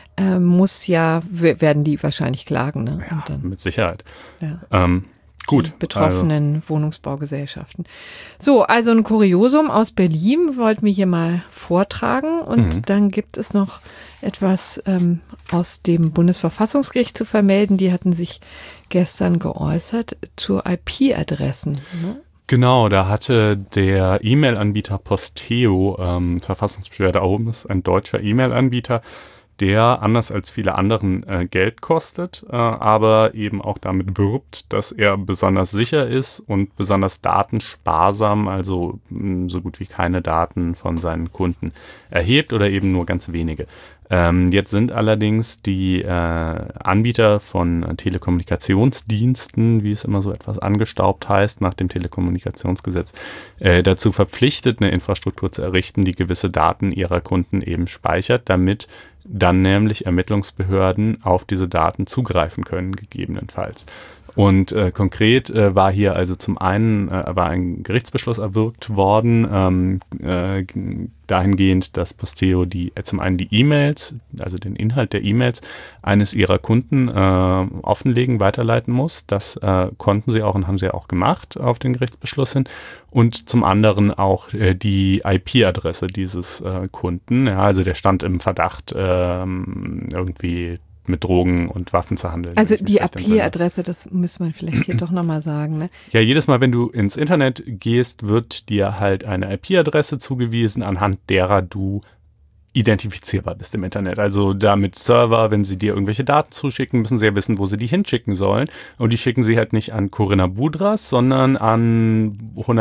werden die wahrscheinlich klagen, ne? Ja, mit Sicherheit. Ja. Gut. Betroffenen Wohnungsbaugesellschaften. So, also ein Kuriosum aus Berlin wollten wir hier mal vortragen und dann gibt es noch etwas aus dem Bundesverfassungsgericht zu vermelden. Die hatten sich gestern geäußert zu IP-Adressen. Ne? Genau, da hatte der E-Mail-Anbieter Posteo, Verfassungsbeschwerde Aum ist ein deutscher E-Mail-Anbieter, der anders als viele anderen Geld kostet, aber eben auch damit wirbt, dass er besonders sicher ist und besonders datensparsam, also so gut wie keine Daten von seinen Kunden erhebt oder eben nur ganz wenige. Jetzt sind allerdings die Anbieter von Telekommunikationsdiensten, wie es immer so etwas angestaubt heißt, nach dem Telekommunikationsgesetz, dazu verpflichtet, eine Infrastruktur zu errichten, die gewisse Daten ihrer Kunden eben speichert, damit dann nämlich Ermittlungsbehörden auf diese Daten zugreifen können, gegebenenfalls. Und konkret war hier also zum einen war ein Gerichtsbeschluss erwirkt worden, dahingehend, dass Posteo zum einen die E-Mails, also den Inhalt der E-Mails eines ihrer Kunden offenlegen, weiterleiten muss. Das konnten sie auch und haben sie auch gemacht auf den Gerichtsbeschluss hin. Und zum anderen auch die IP-Adresse dieses Kunden. Ja, also der stand im Verdacht, irgendwie mit Drogen und Waffen zu handeln. Also die IP-Adresse, das muss man vielleicht hier doch nochmal sagen, ne? Ja, jedes Mal, wenn du ins Internet gehst, wird dir halt eine IP-Adresse zugewiesen, anhand derer du identifizierbar bist im Internet. Also damit Server, wenn sie dir irgendwelche Daten zuschicken, müssen sie ja wissen, wo sie die hinschicken sollen. Und die schicken sie halt nicht an Corinna Budras, sondern an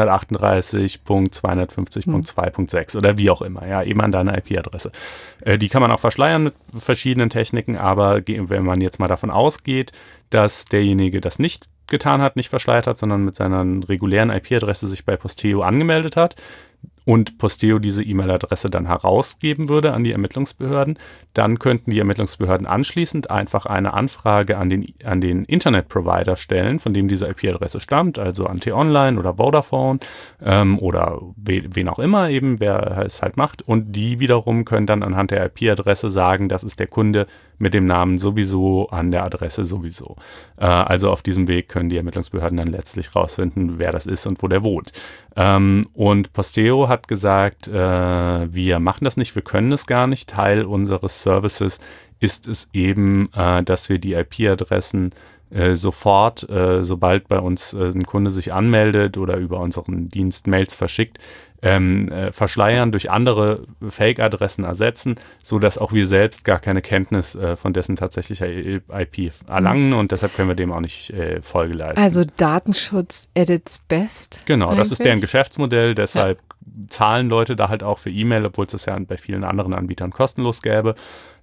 138.250.2.6 oder wie auch immer. Ja, eben an deine IP-Adresse. Die kann man auch verschleiern mit verschiedenen Techniken, aber wenn man jetzt mal davon ausgeht, dass derjenige das nicht getan hat, nicht verschleiert hat, sondern mit seiner regulären IP-Adresse sich bei Posteo angemeldet hat, und Posteo diese E-Mail-Adresse dann herausgeben würde an die Ermittlungsbehörden, dann könnten die Ermittlungsbehörden anschließend einfach eine Anfrage an den Internetprovider stellen, von dem diese IP-Adresse stammt, also an T-Online oder Vodafone oder wen auch immer eben, wer es halt macht. Und die wiederum können dann anhand der IP-Adresse sagen, das ist der Kunde mit dem Namen sowieso an der Adresse sowieso. Also auf diesem Weg können die Ermittlungsbehörden dann letztlich rausfinden, wer das ist und wo der wohnt. Und Posteo hat gesagt, wir machen das nicht, wir können es gar nicht. Teil unseres Services ist es eben, dass wir die IP-Adressen sofort, sobald bei uns ein Kunde sich anmeldet oder über unseren Dienst Mails verschickt, verschleiern, durch andere Fake-Adressen ersetzen, sodass auch wir selbst gar keine Kenntnis von dessen tatsächlicher IP erlangen und deshalb können wir dem auch nicht Folge leisten. Also Datenschutz at its best. Genau, eigentlich? Das ist deren Geschäftsmodell, deshalb zahlen Leute da halt auch für E-Mail, obwohl es das ja bei vielen anderen Anbietern kostenlos gäbe.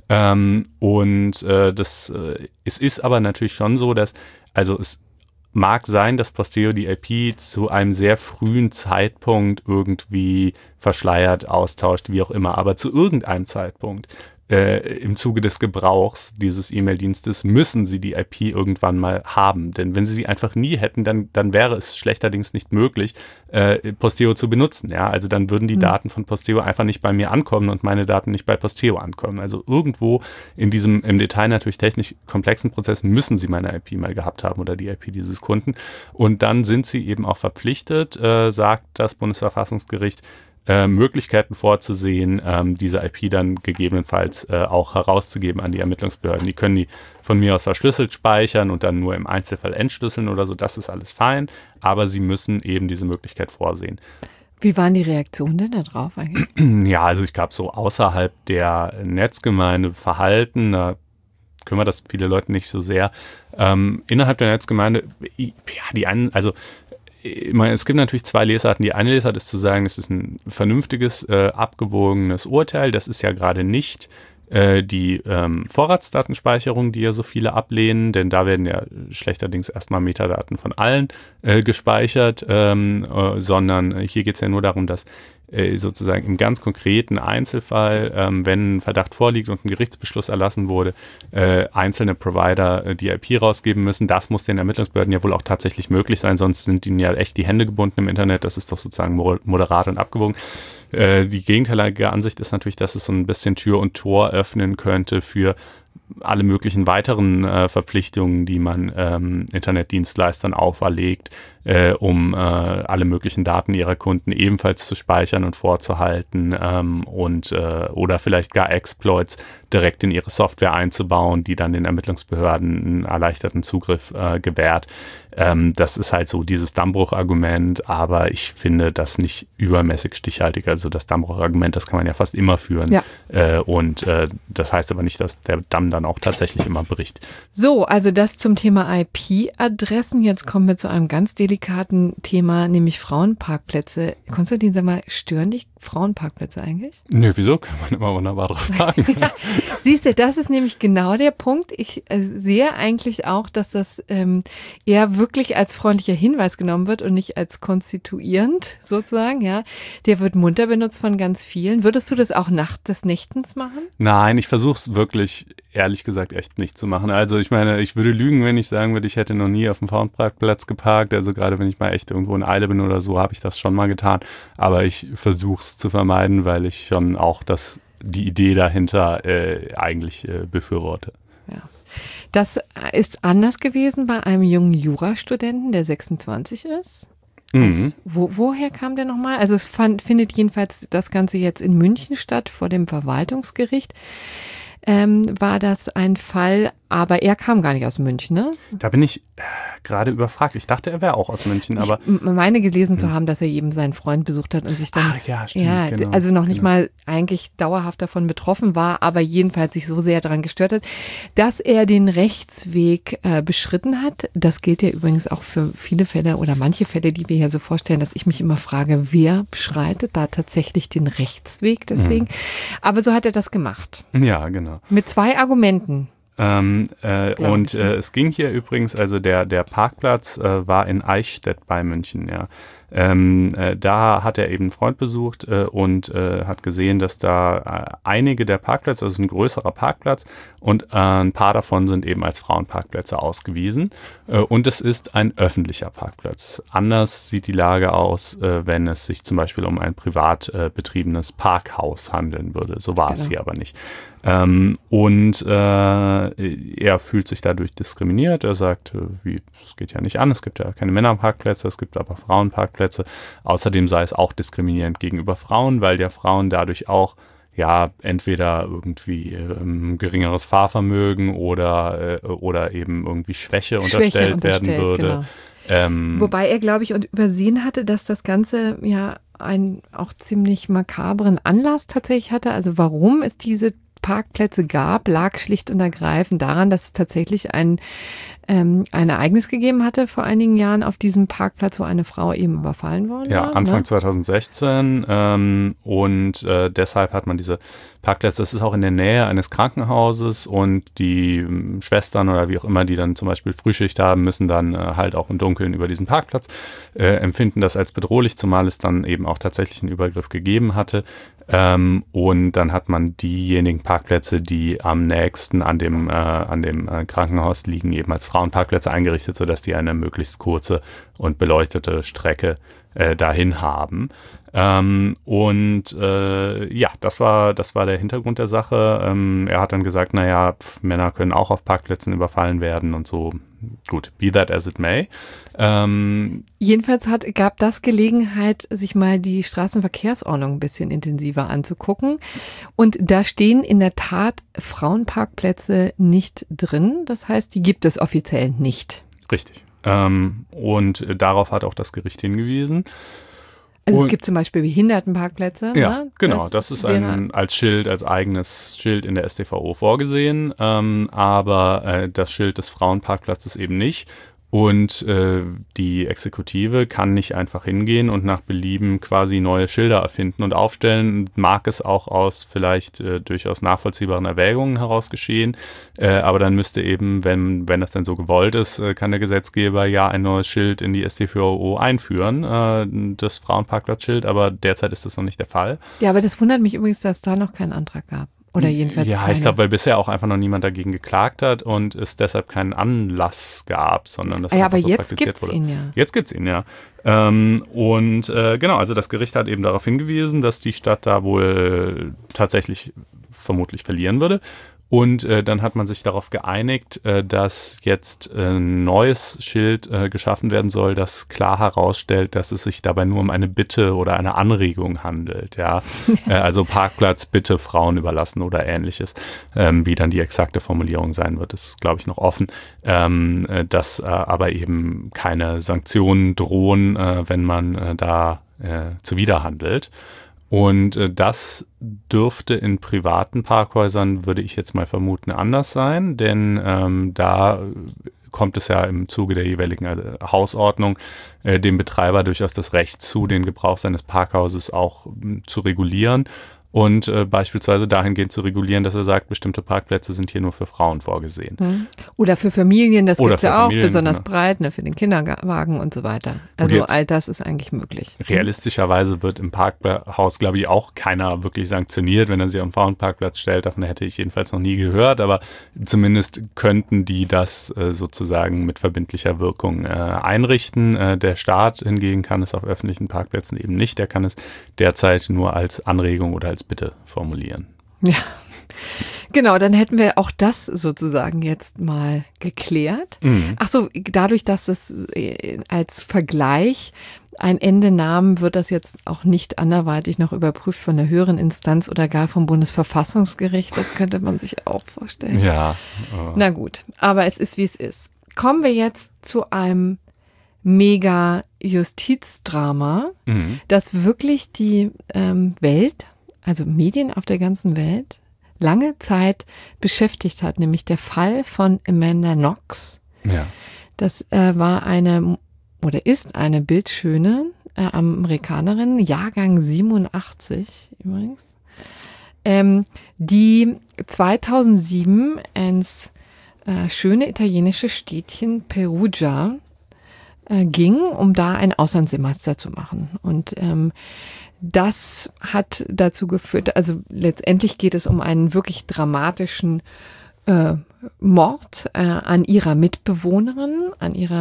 Es ist aber natürlich schon so, dass, also es mag sein, dass Posteo die IP zu einem sehr frühen Zeitpunkt irgendwie verschleiert, austauscht, wie auch immer, aber zu irgendeinem Zeitpunkt im Zuge des Gebrauchs dieses E-Mail-Dienstes müssen sie die IP irgendwann mal haben. Denn wenn sie sie einfach nie hätten, dann wäre es schlechterdings nicht möglich, Posteo zu benutzen. Ja? Also dann würden die Daten von Posteo einfach nicht bei mir ankommen und meine Daten nicht bei Posteo ankommen. Also irgendwo in diesem im Detail natürlich technisch komplexen Prozess müssen sie meine IP mal gehabt haben oder die IP dieses Kunden. Und dann sind sie eben auch verpflichtet, sagt das Bundesverfassungsgericht, Möglichkeiten vorzusehen, diese IP dann gegebenenfalls auch herauszugeben an die Ermittlungsbehörden. Die können die von mir aus verschlüsselt speichern und dann nur im Einzelfall entschlüsseln oder so. Das ist alles fein, aber sie müssen eben diese Möglichkeit vorsehen. Wie waren die Reaktionen denn da drauf eigentlich? Ja, also ich glaube, so außerhalb der Netzgemeinde Verhalten, da kümmert das viele Leute nicht so sehr. Innerhalb der Netzgemeinde, ja, die einen, also es gibt natürlich zwei Lesarten. Die eine Lesart ist zu sagen, es ist ein vernünftiges, abgewogenes Urteil. Das ist ja gerade nicht die Vorratsdatenspeicherung, die ja so viele ablehnen, denn da werden ja schlechterdings erstmal Metadaten von allen gespeichert, sondern hier geht es ja nur darum, dass sozusagen im ganz konkreten Einzelfall, wenn ein Verdacht vorliegt und ein Gerichtsbeschluss erlassen wurde, einzelne Provider die IP rausgeben müssen. Das muss den Ermittlungsbehörden ja wohl auch tatsächlich möglich sein, sonst sind ihnen ja echt die Hände gebunden im Internet. Das ist doch sozusagen moderat und abgewogen. Die gegenteilige Ansicht ist natürlich, dass es so ein bisschen Tür und Tor öffnen könnte für alle möglichen weiteren Verpflichtungen, die man Internetdienstleistern auferlegt, um alle möglichen Daten ihrer Kunden ebenfalls zu speichern und vorzuhalten oder vielleicht gar Exploits direkt in ihre Software einzubauen, die dann den Ermittlungsbehörden einen erleichterten Zugriff gewährt. Das ist halt so dieses Dammbruch-Argument, aber ich finde das nicht übermäßig stichhaltig. Also das Dammbruch-Argument, das kann man ja fast immer führen. Ja. Das heißt aber nicht, dass der Damm dann auch tatsächlich immer bricht. So, also das zum Thema IP-Adressen. Jetzt kommen wir zu einem ganz delikaten Thema, nämlich Frauenparkplätze. Konstantin, sag mal, stören dich Frauenparkplätze eigentlich? Nö, wieso? Kann man immer wunderbar drauf fragen. Ja, siehst du, das ist nämlich genau der Punkt. Ich sehe eigentlich auch, dass das eher wirklich als freundlicher Hinweis genommen wird und nicht als konstituierend sozusagen. Ja, der wird munter benutzt von ganz vielen. Würdest du das auch des Nächtens machen? Nein, ich versuche es wirklich, ehrlich gesagt, echt nicht zu machen. Also ich meine, ich würde lügen, wenn ich sagen würde, ich hätte noch nie auf dem Frauenparkplatz geparkt. Also gerade wenn ich mal echt irgendwo in Eile bin oder so, habe ich das schon mal getan. Aber ich versuche es zu vermeiden, weil ich schon auch die Idee dahinter eigentlich befürworte. Ja. Das ist anders gewesen bei einem jungen Jurastudenten, der 26 ist. Mhm. Woher kam der nochmal? Also es findet jedenfalls das Ganze jetzt in München statt, vor dem Verwaltungsgericht. War das ein Fall, aber er kam gar nicht aus München, ne? Da bin ich gerade überfragt. Ich dachte, er wäre auch aus München, aber... Ich meine gelesen zu haben, dass er eben seinen Freund besucht hat und sich dann... ja, stimmt, genau, also noch nicht mal eigentlich dauerhaft davon betroffen war, aber jedenfalls sich so sehr daran gestört hat, dass er den Rechtsweg beschritten hat. Das gilt ja übrigens auch für viele Fälle oder manche Fälle, die wir hier so vorstellen, dass ich mich immer frage, wer beschreitet da tatsächlich den Rechtsweg deswegen? Aber so hat er das gemacht. Ja, genau. Mit 2 Argumenten. Es ging hier übrigens, also der Parkplatz war in Eichstätt bei München, ja. Da hat er eben einen Freund besucht und hat gesehen, dass da einige der Parkplätze, also ein größerer Parkplatz und ein paar davon sind eben als Frauenparkplätze ausgewiesen und es ist ein öffentlicher Parkplatz. Anders sieht die Lage aus, wenn es sich zum Beispiel um ein privat betriebenes Parkhaus handeln würde. So war es hier aber nicht. Er fühlt sich dadurch diskriminiert. Er sagt, es geht ja nicht an, es gibt ja keine Männerparkplätze, es gibt aber Frauenparkplätze. Außerdem sei es auch diskriminierend gegenüber Frauen, weil der Frauen dadurch auch entweder irgendwie geringeres Fahrvermögen oder eben irgendwie Schwäche unterstellt werden würde. Genau. Wobei er, glaube ich, übersehen hatte, dass das Ganze ja einen auch ziemlich makabren Anlass tatsächlich hatte. Also warum es diese Parkplätze gab, lag schlicht und ergreifend daran, dass es tatsächlich ein Ereignis gegeben hatte vor einigen Jahren auf diesem Parkplatz, wo eine Frau eben überfallen worden war. Ja, Anfang 2016 deshalb hat man diese Parkplätze, das ist auch in der Nähe eines Krankenhauses und die Schwestern oder wie auch immer, die dann zum Beispiel Frühschicht haben, müssen dann halt auch im Dunkeln über diesen Parkplatz, empfinden das als bedrohlich, zumal es dann eben auch tatsächlich einen Übergriff gegeben hatte. Und dann hat man diejenigen Parkplätze, die am nächsten an dem Krankenhaus liegen, eben als Frauenparkplätze eingerichtet, sodass die eine möglichst kurze und beleuchtete Strecke dahin haben. Das war der Hintergrund der Sache. Er hat dann gesagt, Männer können auch auf Parkplätzen überfallen werden und so. Gut, be that as it may. Jedenfalls gab das Gelegenheit, sich mal die Straßenverkehrsordnung ein bisschen intensiver anzugucken. Und da stehen in der Tat Frauenparkplätze nicht drin. Das heißt, die gibt es offiziell nicht. Richtig. Und darauf hat auch das Gericht hingewiesen. Also es gibt zum Beispiel Behindertenparkplätze. Ja, ne? genau. Das ist als eigenes Schild in der StVO vorgesehen, aber das Schild des Frauenparkplatzes eben nicht. Und die Exekutive kann nicht einfach hingehen und nach Belieben quasi neue Schilder erfinden und aufstellen. Mag es auch aus vielleicht durchaus nachvollziehbaren Erwägungen heraus geschehen. Aber dann müsste eben, wenn das denn so gewollt ist, kann der Gesetzgeber ja ein neues Schild in die StVO einführen, das Frauenparkplatzschild. Aber derzeit ist das noch nicht der Fall. Ja, aber das wundert mich übrigens, dass es da noch keinen Antrag gab. Oder jedenfalls keine. Ich glaube, weil bisher auch einfach noch niemand dagegen geklagt hat und es deshalb keinen Anlass gab, sondern das einfach so praktiziert wurde. Jetzt gibt's ihn, ja. Also das Gericht hat eben darauf hingewiesen, dass die Stadt da wohl tatsächlich vermutlich verlieren würde. Und dann hat man sich darauf geeinigt, dass jetzt ein neues Schild geschaffen werden soll, das klar herausstellt, dass es sich dabei nur um eine Bitte oder eine Anregung handelt. Ja? Also Parkplatz bitte Frauen überlassen oder ähnliches. Wie dann die exakte Formulierung sein wird, ist, glaube ich, noch offen. Dass aber eben keine Sanktionen drohen, wenn man da zuwiderhandelt. Und das dürfte in privaten Parkhäusern, würde ich jetzt mal vermuten, anders sein, denn da kommt es ja im Zuge der jeweiligen Hausordnung dem Betreiber durchaus das Recht zu, den Gebrauch seines Parkhauses auch zu regulieren und beispielsweise dahingehend zu regulieren, dass er sagt, bestimmte Parkplätze sind hier nur für Frauen vorgesehen. Oder für Familien, das gibt es ja auch, besonders breit, ne, für den Kinderwagen und so weiter. Also all das ist eigentlich möglich. Realistischerweise wird im Parkhaus, glaube ich, auch keiner wirklich sanktioniert, wenn er sich auf einen Frauenparkplatz stellt. Davon hätte ich jedenfalls noch nie gehört, aber zumindest könnten die das sozusagen mit verbindlicher Wirkung einrichten. Der Staat hingegen kann es auf öffentlichen Parkplätzen eben nicht. Der kann es derzeit nur als Anregung oder als Bitte formulieren. Ja, genau, dann hätten wir auch das sozusagen jetzt mal geklärt. Ach so, dadurch, dass es als Vergleich ein Ende nahm, wird das jetzt auch nicht anderweitig noch überprüft von der höheren Instanz oder gar vom Bundesverfassungsgericht. Das könnte man sich auch vorstellen. Ja. Na gut, aber es ist, wie es ist. Kommen wir jetzt zu einem Mega-Justizdrama, das wirklich die Welt, also Medien auf der ganzen Welt, lange Zeit beschäftigt hat, nämlich der Fall von Amanda Knox. Ja. Das ist eine bildschöne Amerikanerin, Jahrgang 87 übrigens, die 2007 ins schöne italienische Städtchen Perugia ging, um da ein Auslandssemester zu machen. Und das hat dazu geführt, also letztendlich geht es um einen wirklich dramatischen Mord an ihrer Mitbewohnerin,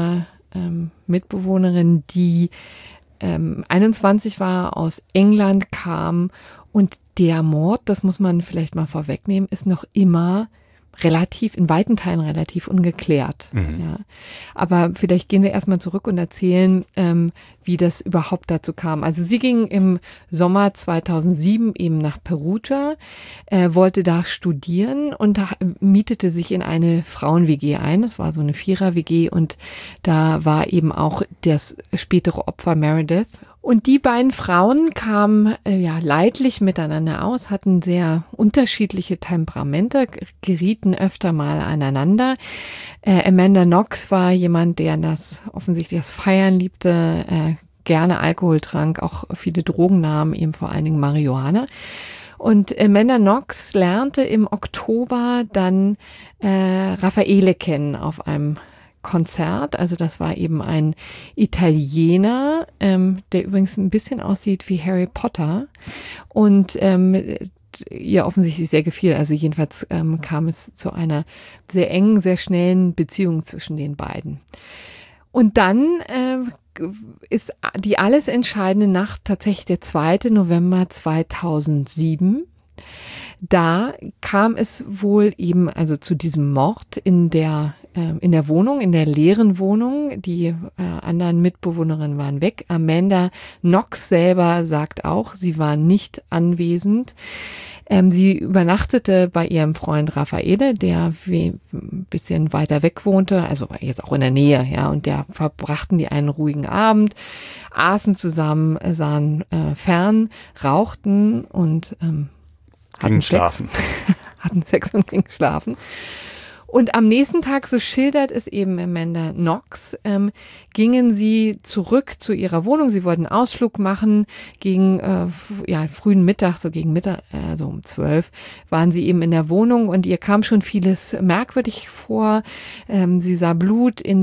die 21 war, aus England kam. Und der Mord, das muss man vielleicht mal vorwegnehmen, ist noch immer in weiten Teilen relativ ungeklärt. Ja. Aber vielleicht gehen wir erstmal zurück und erzählen, wie das überhaupt dazu kam. Also sie ging im Sommer 2007 eben nach Perugia, wollte da studieren und mietete sich in eine Frauen-WG ein. Das war so eine Vierer-WG und da war eben auch das spätere Opfer Meredith. Und die beiden Frauen kamen leidlich miteinander aus, hatten sehr unterschiedliche Temperamente, gerieten öfter mal aneinander. Amanda Knox war jemand, der offensichtlich das Feiern liebte, gerne Alkohol trank, auch viele Drogen nahm, eben vor allen Dingen Marihuana. Und Amanda Knox lernte im Oktober dann Raffaele kennen auf einem Konzert. Also das war eben ein Italiener, der übrigens ein bisschen aussieht wie Harry Potter und ihr offensichtlich sehr gefiel. Also jedenfalls kam es zu einer sehr engen, sehr schnellen Beziehung zwischen den beiden. Und dann ist die alles entscheidende Nacht tatsächlich der 2. November 2007. Da kam es wohl eben also zu diesem Mord in der Wohnung, in der leeren Wohnung. Die anderen Mitbewohnerinnen waren weg. Amanda Knox selber sagt auch, sie war nicht anwesend. Sie übernachtete bei ihrem Freund Raffaele, der ein bisschen weiter weg wohnte, also jetzt auch in der Nähe, ja, und der verbrachten die einen ruhigen Abend, aßen zusammen, sahen fern, rauchten und hatten Sex. Hatten Sex und gingen schlafen. Und am nächsten Tag, so schildert es eben Amanda Knox, gingen sie zurück zu ihrer Wohnung. Sie wollten einen Ausflug machen. Gegen frühen Mittag, so gegen Mittag, so um 12, waren sie eben in der Wohnung und ihr kam schon vieles merkwürdig vor. Sie sah Blut ein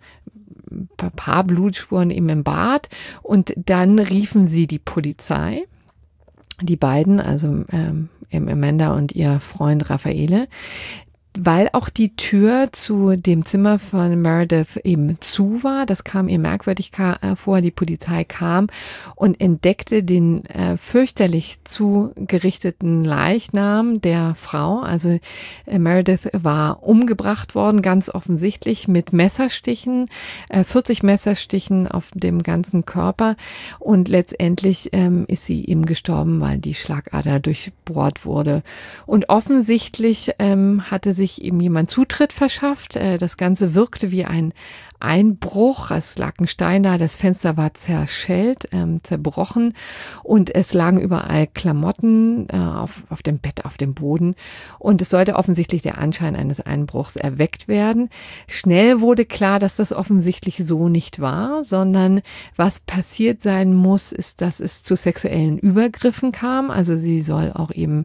paar Blutspuren eben im Bad und dann riefen sie die Polizei. Die beiden, also Amanda und ihr Freund Raffaele, weil auch die Tür zu dem Zimmer von Meredith eben zu war. Das kam ihr merkwürdig vor. Die Polizei kam und entdeckte den fürchterlich zugerichteten Leichnam der Frau. Also Meredith war umgebracht worden, ganz offensichtlich mit Messerstichen, 40 Messerstichen auf dem ganzen Körper. Und letztendlich ist sie eben gestorben, weil die Schlagader durchbohrt wurde. Und offensichtlich hatte sich eben jemand Zutritt verschafft. Das Ganze wirkte wie ein Einbruch. Es lag ein Stein da, das Fenster war zerschellt, zerbrochen und es lagen überall Klamotten auf dem Bett, auf dem Boden und es sollte offensichtlich der Anschein eines Einbruchs erweckt werden. Schnell wurde klar, dass das offensichtlich so nicht war, sondern was passiert sein muss, ist, dass es zu sexuellen Übergriffen kam. Also sie soll auch eben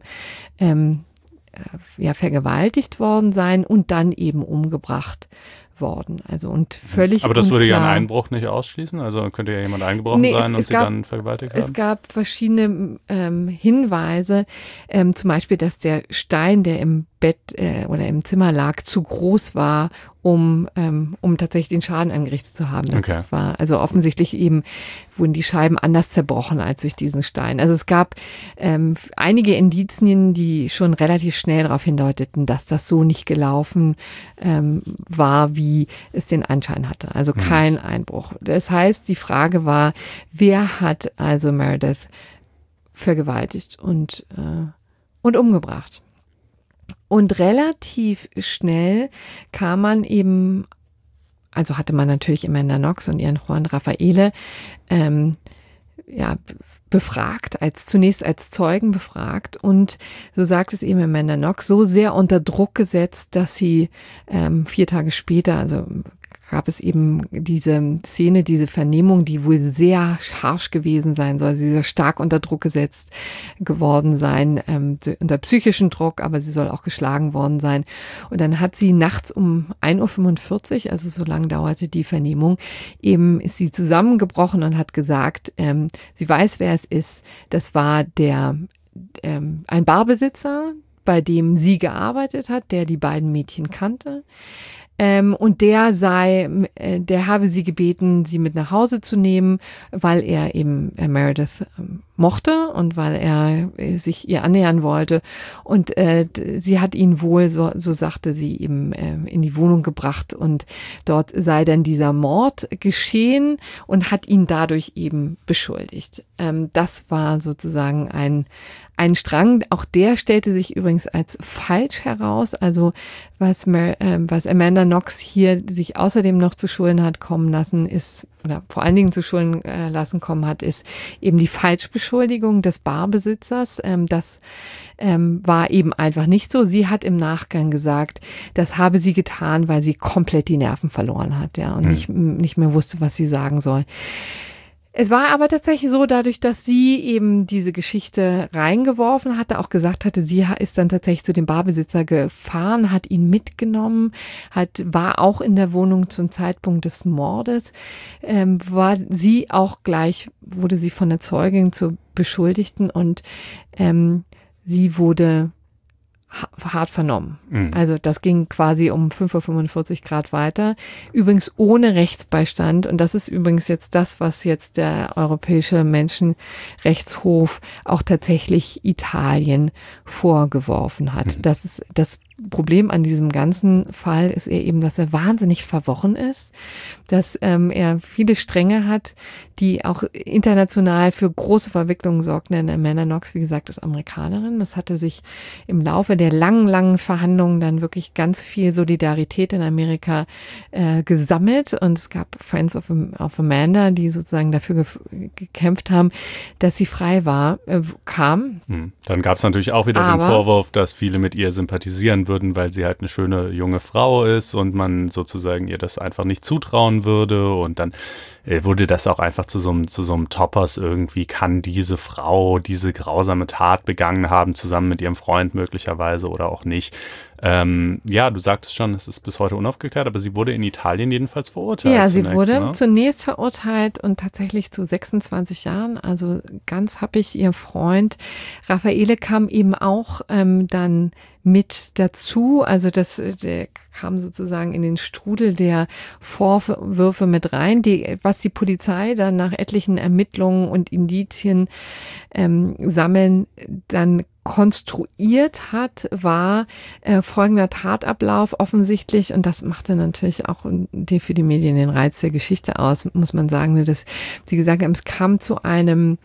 vergewaltigt worden sein und dann eben umgebracht worden. Also und völlig Aber das würde ja einen unklar. Einbruch nicht ausschließen? Also könnte ja jemand eingebrochen sein und sie dann vergewaltigt haben? Es gab verschiedene Hinweise, zum Beispiel, dass der Stein, der im Bett oder im Zimmer lag, zu groß war, um tatsächlich den Schaden angerichtet zu haben. Das war also offensichtlich eben, wurden die Scheiben anders zerbrochen als durch diesen Stein. Also es gab einige Indizien, die schon relativ schnell darauf hindeuteten, dass das so nicht gelaufen war, wie es den Anschein hatte. Also kein Einbruch. Das heißt, die Frage war, wer hat also Meredith vergewaltigt und umgebracht? Und relativ schnell kam man eben, also hatte man natürlich Amanda Knox und ihren Freund Raffaele befragt, zunächst als Zeugen befragt und so sagt es eben Amanda Knox, so sehr unter Druck gesetzt, dass sie 4 Tage später, also gab es eben diese Szene, diese Vernehmung, die wohl sehr harsch gewesen sein soll. Sie soll stark unter Druck gesetzt geworden sein, unter psychischen Druck, aber sie soll auch geschlagen worden sein. Und dann hat sie nachts um 1:45 Uhr, also so lange dauerte die Vernehmung, eben ist sie zusammengebrochen und hat gesagt, sie weiß, wer es ist. Das war ein Barbesitzer, bei dem sie gearbeitet hat, der die beiden Mädchen kannte. Und der habe sie gebeten, sie mit nach Hause zu nehmen, weil er eben Meredith mochte und weil er sich ihr annähern wollte. Und sie hat ihn wohl, so sagte sie, eben in die Wohnung gebracht und dort sei dann dieser Mord geschehen und hat ihn dadurch eben beschuldigt. Das war sozusagen ein Strang, auch der stellte sich übrigens als falsch heraus. Also was Amanda Knox hier sich außerdem noch zu Schulden hat kommen lassen, ist, oder vor allen Dingen zu Schulden kommen hat, ist eben die Falschbeschuldigung des Barbesitzers. Das war eben einfach nicht so. Sie hat im Nachgang gesagt, das habe sie getan, weil sie komplett die Nerven verloren hat, ja, und nicht mehr wusste, was sie sagen soll. Es war aber tatsächlich so, dadurch, dass sie eben diese Geschichte reingeworfen hatte, auch gesagt hatte, sie ist dann tatsächlich zu dem Barbesitzer gefahren, hat ihn mitgenommen, war auch in der Wohnung zum Zeitpunkt des Mordes, war sie auch gleich, wurde sie von der Zeugin zur Beschuldigten und sie wurde hart vernommen. Also das ging quasi um 5:45 Uhr weiter. Übrigens ohne Rechtsbeistand. Und das ist übrigens jetzt das, was jetzt der Europäische Menschenrechtshof auch tatsächlich Italien vorgeworfen hat. Das ist das Problem an diesem ganzen Fall ist eben, dass er wahnsinnig verworren ist, dass er viele Stränge hat, die auch international für große Verwicklungen sorgten. Amanda Knox, wie gesagt, ist Amerikanerin. Das hatte sich im Laufe der langen Verhandlungen dann wirklich ganz viel Solidarität in Amerika gesammelt. Und es gab Friends of Amanda, die sozusagen dafür gekämpft haben, dass sie frei kam. Dann gab es natürlich auch wieder den Vorwurf, dass viele mit ihr sympathisieren würden, weil sie halt eine schöne junge Frau ist und man sozusagen ihr das einfach nicht zutrauen würde. Und dann wurde das auch einfach zu so einem Toppers irgendwie, kann diese Frau diese grausame Tat begangen haben, zusammen mit ihrem Freund möglicherweise oder auch nicht. Ja, du sagtest schon, es ist bis heute unaufgeklärt, aber sie wurde in Italien jedenfalls verurteilt. Ja, sie wurde zunächst verurteilt und tatsächlich zu 26 Jahren, also ganz happig. Ihr Freund Raffaele kam eben auch dann mit dazu, also der kam sozusagen in den Strudel der Vorwürfe mit rein, was die Polizei dann nach etlichen Ermittlungen und Indizien sammeln dann konstruiert hat, war folgender Tatablauf offensichtlich, und das machte natürlich auch für die Medien den Reiz der Geschichte aus, muss man sagen, dass sie gesagt haben, es kam zu einem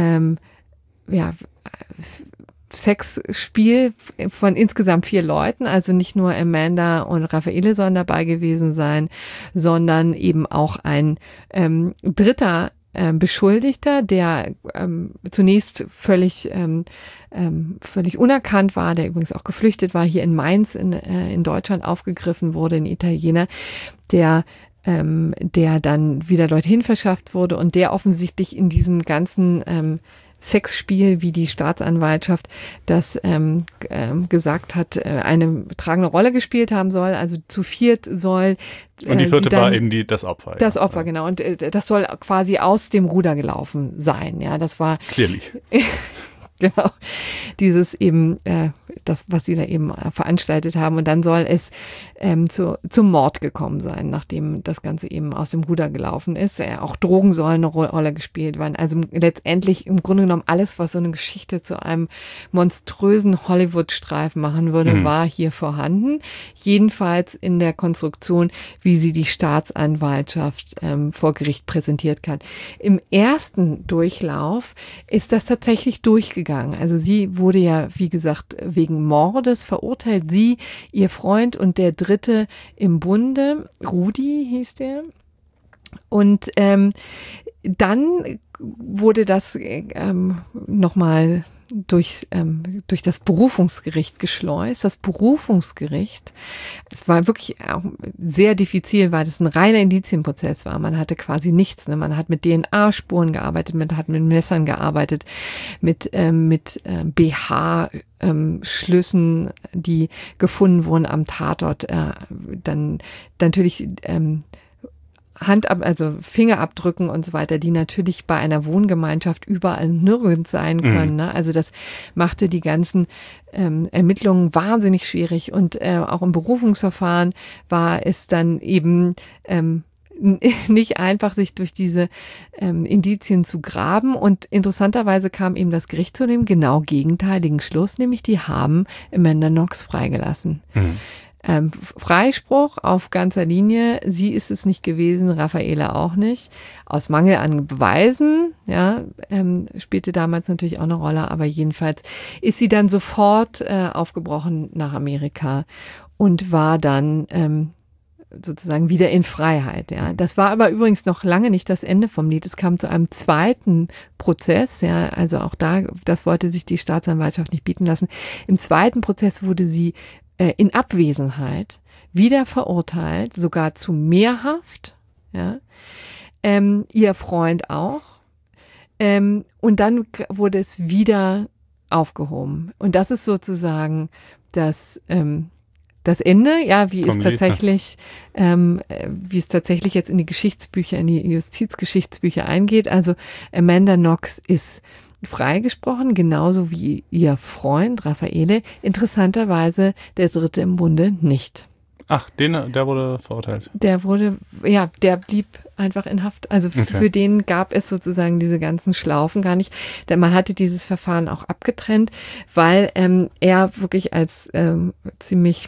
Sexspiel von insgesamt 4 Leuten, also nicht nur Amanda und Raffaele sollen dabei gewesen sein, sondern eben auch ein dritter Beschuldigter, der zunächst völlig unerkannt war, der übrigens auch geflüchtet war, hier in Mainz in Deutschland aufgegriffen wurde, ein Italiener, der dann wieder dorthin verschafft wurde und der offensichtlich in diesem ganzen Sexspiel, wie die Staatsanwaltschaft das gesagt hat, eine tragende Rolle gespielt haben soll, also zu viert soll. Und die vierte war eben das Opfer. Das Opfer, genau. Und das soll quasi aus dem Ruder gelaufen sein. Ja, das war. Clearly. Genau, dieses eben, das, was sie da eben veranstaltet haben. Und dann soll es zum Mord gekommen sein, nachdem das Ganze eben aus dem Ruder gelaufen ist. Auch Drogen sollen eine Rolle gespielt werden. Also letztendlich im Grunde genommen alles, was so eine Geschichte zu einem monströsen Hollywood-Streifen machen würde, war hier vorhanden. Jedenfalls in der Konstruktion, wie sie die Staatsanwaltschaft vor Gericht präsentiert kann. Im ersten Durchlauf ist das tatsächlich durchgegangen. Also sie wurde ja, wie gesagt, wegen Mordes verurteilt. Sie, ihr Freund und der Dritte im Bunde, Rudi hieß der. Und dann wurde das nochmal durch das Berufungsgericht geschleust. Das Berufungsgericht, es war wirklich auch sehr diffizil, weil es ein reiner Indizienprozess war. Man hatte quasi nichts. Ne? Man hat mit DNA-Spuren gearbeitet, man hat mit Messern gearbeitet, mit BH-Schlüssen, die gefunden wurden am Tatort. Dann natürlich also Fingerabdrücken und so weiter, die natürlich bei einer Wohngemeinschaft überall nirgends sein können. Ne? Also das machte die ganzen Ermittlungen wahnsinnig schwierig und auch im Berufungsverfahren war es dann eben nicht einfach, sich durch diese Indizien zu graben. Und interessanterweise kam eben das Gericht zu dem genau gegenteiligen Schluss, nämlich die haben Amanda Knox freigelassen. Freispruch auf ganzer Linie. Sie ist es nicht gewesen, Raffaele auch nicht. Aus Mangel an Beweisen, ja, spielte damals natürlich auch eine Rolle, aber jedenfalls ist sie dann sofort aufgebrochen nach Amerika und war dann sozusagen wieder in Freiheit, ja. Das war aber übrigens noch lange nicht das Ende vom Lied. Es kam zu einem zweiten Prozess, ja, also auch das wollte sich die Staatsanwaltschaft nicht bieten lassen. Im zweiten Prozess wurde sie in Abwesenheit wieder verurteilt, sogar zu mehr Haft, ja. Ihr Freund auch. Und dann wurde es wieder aufgehoben. Und das ist sozusagen das Ende, ja, wie es tatsächlich jetzt in die Geschichtsbücher, in die Justizgeschichtsbücher eingeht. Also Amanda Knox ist freigesprochen, genauso wie ihr Freund Raffaele. Interessanterweise der Dritte im Bunde nicht. Ach, der wurde verurteilt. Der blieb einfach in Haft. Also für den gab es sozusagen diese ganzen Schlaufen gar nicht. Denn man hatte dieses Verfahren auch abgetrennt, weil er wirklich als ziemlich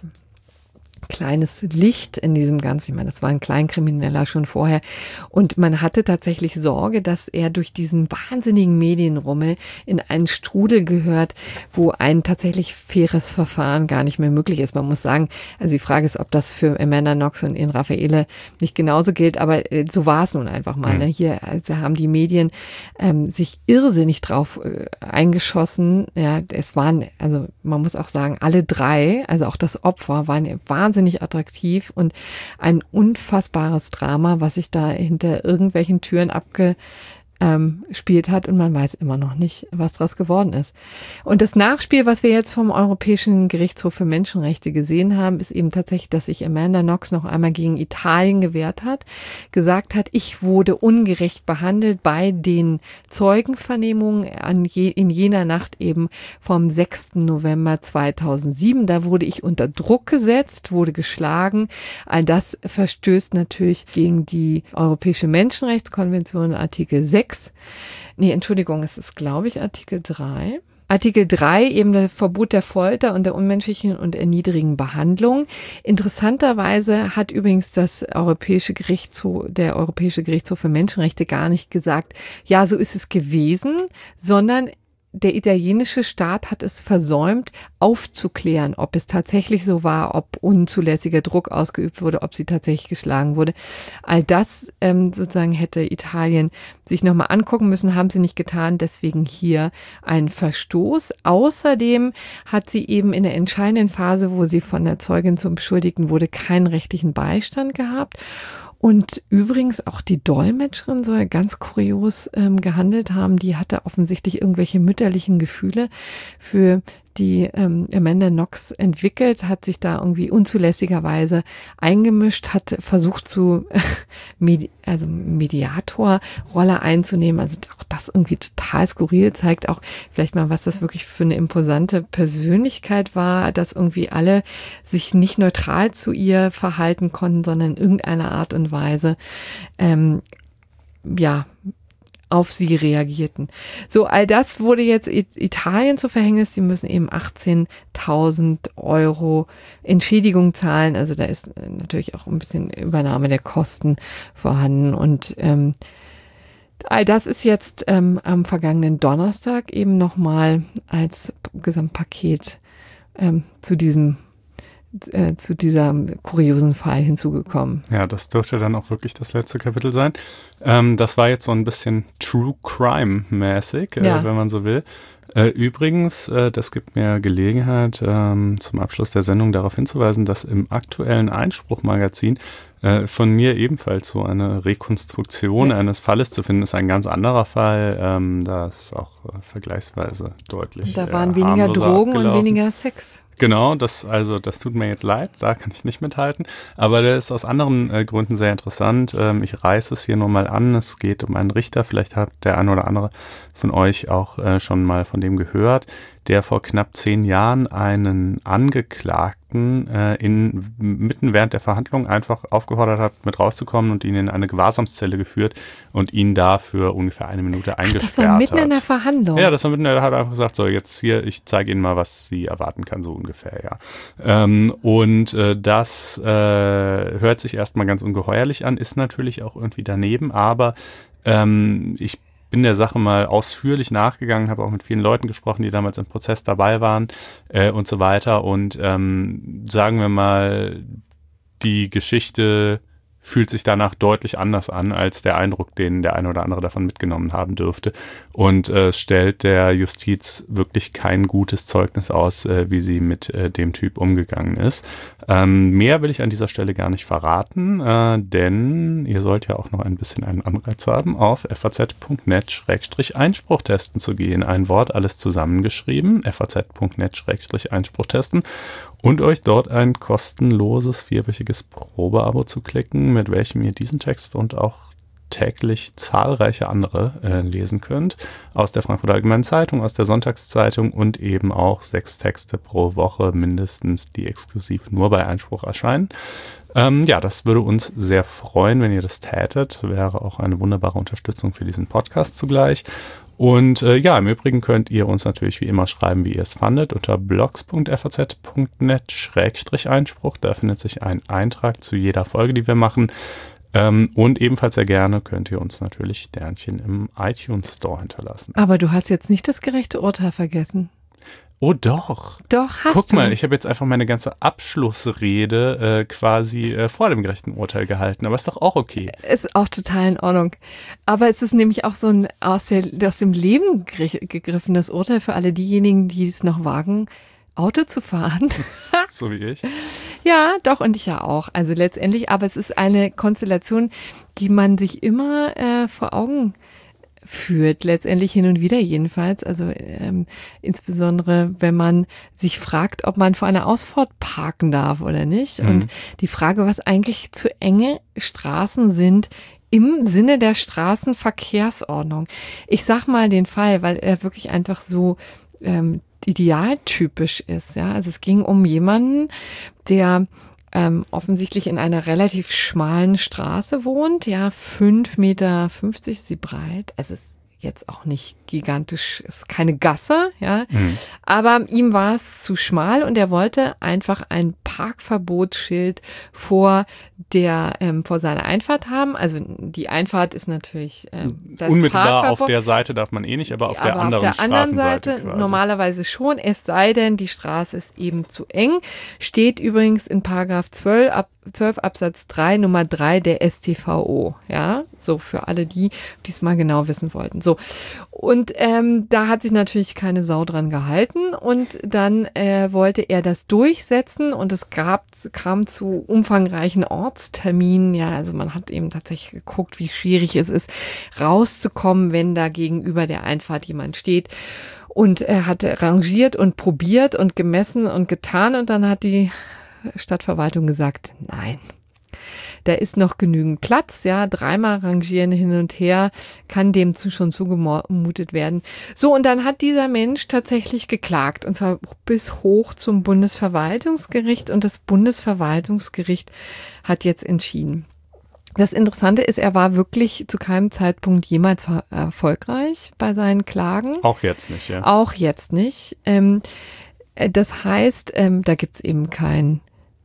kleines Licht in diesem Ganzen. Ich meine, das war ein Kleinkrimineller schon vorher. Und man hatte tatsächlich Sorge, dass er durch diesen wahnsinnigen Medienrummel in einen Strudel gehört, wo ein tatsächlich faires Verfahren gar nicht mehr möglich ist. Man muss sagen, also die Frage ist, ob das für Amanda Knox und ihren Raffaele nicht genauso gilt, aber so war es nun einfach mal. Ne? Hier also haben die Medien sich irrsinnig drauf eingeschossen. Ja, es waren, also man muss auch sagen, alle drei, also auch das Opfer, waren wahnsinnig attraktiv und ein unfassbares Drama, was sich da hinter irgendwelchen Türen abgespielt hat und man weiß immer noch nicht, was daraus geworden ist. Und das Nachspiel, was wir jetzt vom Europäischen Gerichtshof für Menschenrechte gesehen haben, ist eben tatsächlich, dass sich Amanda Knox noch einmal gegen Italien gewehrt hat, gesagt hat, ich wurde ungerecht behandelt bei den Zeugenvernehmungen in jener Nacht eben vom 6. November 2007. Da wurde ich unter Druck gesetzt, wurde geschlagen. All das verstößt natürlich gegen die Europäische Menschenrechtskonvention, Artikel 6. Nee, Entschuldigung, es ist, glaube ich, Artikel 3. Artikel 3, eben das Verbot der Folter und der unmenschlichen und erniedrigen Behandlung. Interessanterweise hat übrigens der Europäische Gerichtshof für Menschenrechte gar nicht gesagt, ja, so ist es gewesen, sondern der italienische Staat hat es versäumt, aufzuklären, ob es tatsächlich so war, ob unzulässiger Druck ausgeübt wurde, ob sie tatsächlich geschlagen wurde. All das sozusagen hätte Italien sich nochmal angucken müssen, haben sie nicht getan, deswegen hier ein Verstoß. Außerdem hat sie eben in der entscheidenden Phase, wo sie von der Zeugin zum Beschuldigten wurde, keinen rechtlichen Beistand gehabt. Und übrigens auch die Dolmetscherin soll ganz kurios gehandelt haben. Die hatte offensichtlich irgendwelche mütterlichen Gefühle für die Amanda Knox entwickelt, hat sich da irgendwie unzulässigerweise eingemischt, hat versucht Mediatorrolle einzunehmen. Also auch das irgendwie total skurril, zeigt auch vielleicht mal, was das wirklich für eine imposante Persönlichkeit war, dass irgendwie alle sich nicht neutral zu ihr verhalten konnten, sondern in irgendeiner Art und Weise auf sie reagierten. So, all das wurde jetzt Italien zu Verhängnis. Die müssen eben 18.000 € Entschädigung zahlen. Also da ist natürlich auch ein bisschen Übernahme der Kosten vorhanden. Und all das ist jetzt am vergangenen Donnerstag eben nochmal als Gesamtpaket zu diesem kuriosen Fall hinzugekommen. Ja, das dürfte dann auch wirklich das letzte Kapitel sein. Das war jetzt so ein bisschen True Crime-mäßig, wenn man so will. Übrigens, das gibt mir Gelegenheit, zum Abschluss der Sendung darauf hinzuweisen, dass im aktuellen Einspruch-Magazin von mir ebenfalls so eine Rekonstruktion eines Falles zu finden ist. Ein ganz anderer Fall, da ist auch vergleichsweise deutlich da waren weniger Drogen abgelaufen. Und weniger Sex. Genau, das tut mir jetzt leid, da kann ich nicht mithalten, aber der ist aus anderen Gründen sehr interessant. Ich reiße es hier nur mal an, es geht um einen Richter, vielleicht hat der eine oder andere von euch auch schon mal von dem gehört, der vor knapp 10 Jahren einen Angeklagten mitten während der Verhandlung einfach aufgefordert hat, mit rauszukommen und ihn in eine Gewahrsamszelle geführt und ihn da für ungefähr 1 Minute eingesperrt hat. Das war mitten in der Verhandlung? Ja, das war mitten in der, hat einfach gesagt, so jetzt hier, ich zeige Ihnen mal, was Sie erwarten kann, so ungefähr, ja. Das hört sich erstmal ganz ungeheuerlich an, ist natürlich auch irgendwie daneben, aber ich bin der Sache mal ausführlich nachgegangen, habe auch mit vielen Leuten gesprochen, die damals im Prozess dabei waren und so weiter. Und sagen wir mal, die Geschichte fühlt sich danach deutlich anders an als der Eindruck, den der eine oder andere davon mitgenommen haben dürfte. Und stellt der Justiz wirklich kein gutes Zeugnis aus, wie sie mit dem Typ umgegangen ist. Mehr will ich an dieser Stelle gar nicht verraten, denn ihr sollt ja auch noch ein bisschen einen Anreiz haben, auf faz.net/Einspruch testen zu gehen. Ein Wort, alles zusammengeschrieben, faz.net/Einspruch testen. Und euch dort ein kostenloses 4-wöchiges Probeabo zu klicken, mit welchem ihr diesen Text und auch täglich zahlreiche andere lesen könnt. Aus der Frankfurter Allgemeinen Zeitung, aus der Sonntagszeitung und eben auch 6 Texte pro Woche mindestens, die exklusiv nur bei Einspruch erscheinen. Ja, das würde uns sehr freuen, wenn ihr das tätet. Wäre auch eine wunderbare Unterstützung für diesen Podcast zugleich. Und ja, im Übrigen könnt ihr uns natürlich wie immer schreiben, wie ihr es fandet, unter blogs.faz.net/Einspruch. Da findet sich ein Eintrag zu jeder Folge, die wir machen. Und ebenfalls sehr gerne könnt ihr uns natürlich Sternchen im iTunes Store hinterlassen. Aber du hast jetzt nicht das gerechte Urteil vergessen. Oh doch. Doch, hast du. Guck mal, ich habe jetzt einfach meine ganze Abschlussrede quasi vor dem gerechten Urteil gehalten. Aber ist doch auch okay. Ist auch total in Ordnung. Aber es ist nämlich auch so ein aus dem Leben gegriffenes Urteil für alle diejenigen, die es noch wagen, Auto zu fahren. So wie ich. Ja, doch, und ich ja auch. Also letztendlich, aber es ist eine Konstellation, die man sich immer vor Augen führt, letztendlich hin und wieder jedenfalls. Also insbesondere, wenn man sich fragt, ob man vor einer Ausfahrt parken darf oder nicht. Und die Frage, was eigentlich zu enge Straßen sind im Sinne der Straßenverkehrsordnung. Ich sag mal den Fall, weil er wirklich einfach so idealtypisch ist. Ja, also es ging um jemanden, der offensichtlich in einer relativ schmalen Straße wohnt, ja, 5,50 Meter ist sie breit. Es ist jetzt auch nicht gigantisch, ist keine Gasse, ja, aber ihm war es zu schmal und er wollte einfach ein Parkverbotsschild vor seiner Einfahrt haben. Also die Einfahrt ist natürlich das unmittelbar auf der Seite darf man eh nicht, aber auf der anderen Straßenseite quasi. Normalerweise schon, es sei denn, die Straße ist eben zu eng. Steht übrigens in Paragraph 12 Absatz 3 Nummer 3 der StVO, ja, so für alle die es mal genau wissen wollten. So, und da hat sich natürlich keine Sau dran gehalten und dann wollte er das durchsetzen und es kam zu umfangreichen Ortsterminen, ja, also man hat eben tatsächlich geguckt, wie schwierig es ist, rauszukommen, wenn da gegenüber der Einfahrt jemand steht. Und er hatte rangiert und probiert und gemessen und getan und dann hat die Stadtverwaltung gesagt, nein, da ist noch genügend Platz, ja, 3-mal rangieren hin und her, kann dem schon zugemutet werden. So, und dann hat dieser Mensch tatsächlich geklagt, und zwar bis hoch zum Bundesverwaltungsgericht, und das Bundesverwaltungsgericht hat jetzt entschieden. Das Interessante ist, er war wirklich zu keinem Zeitpunkt jemals erfolgreich bei seinen Klagen. Auch jetzt nicht, ja. Auch jetzt nicht. Das heißt, da gibt's eben kein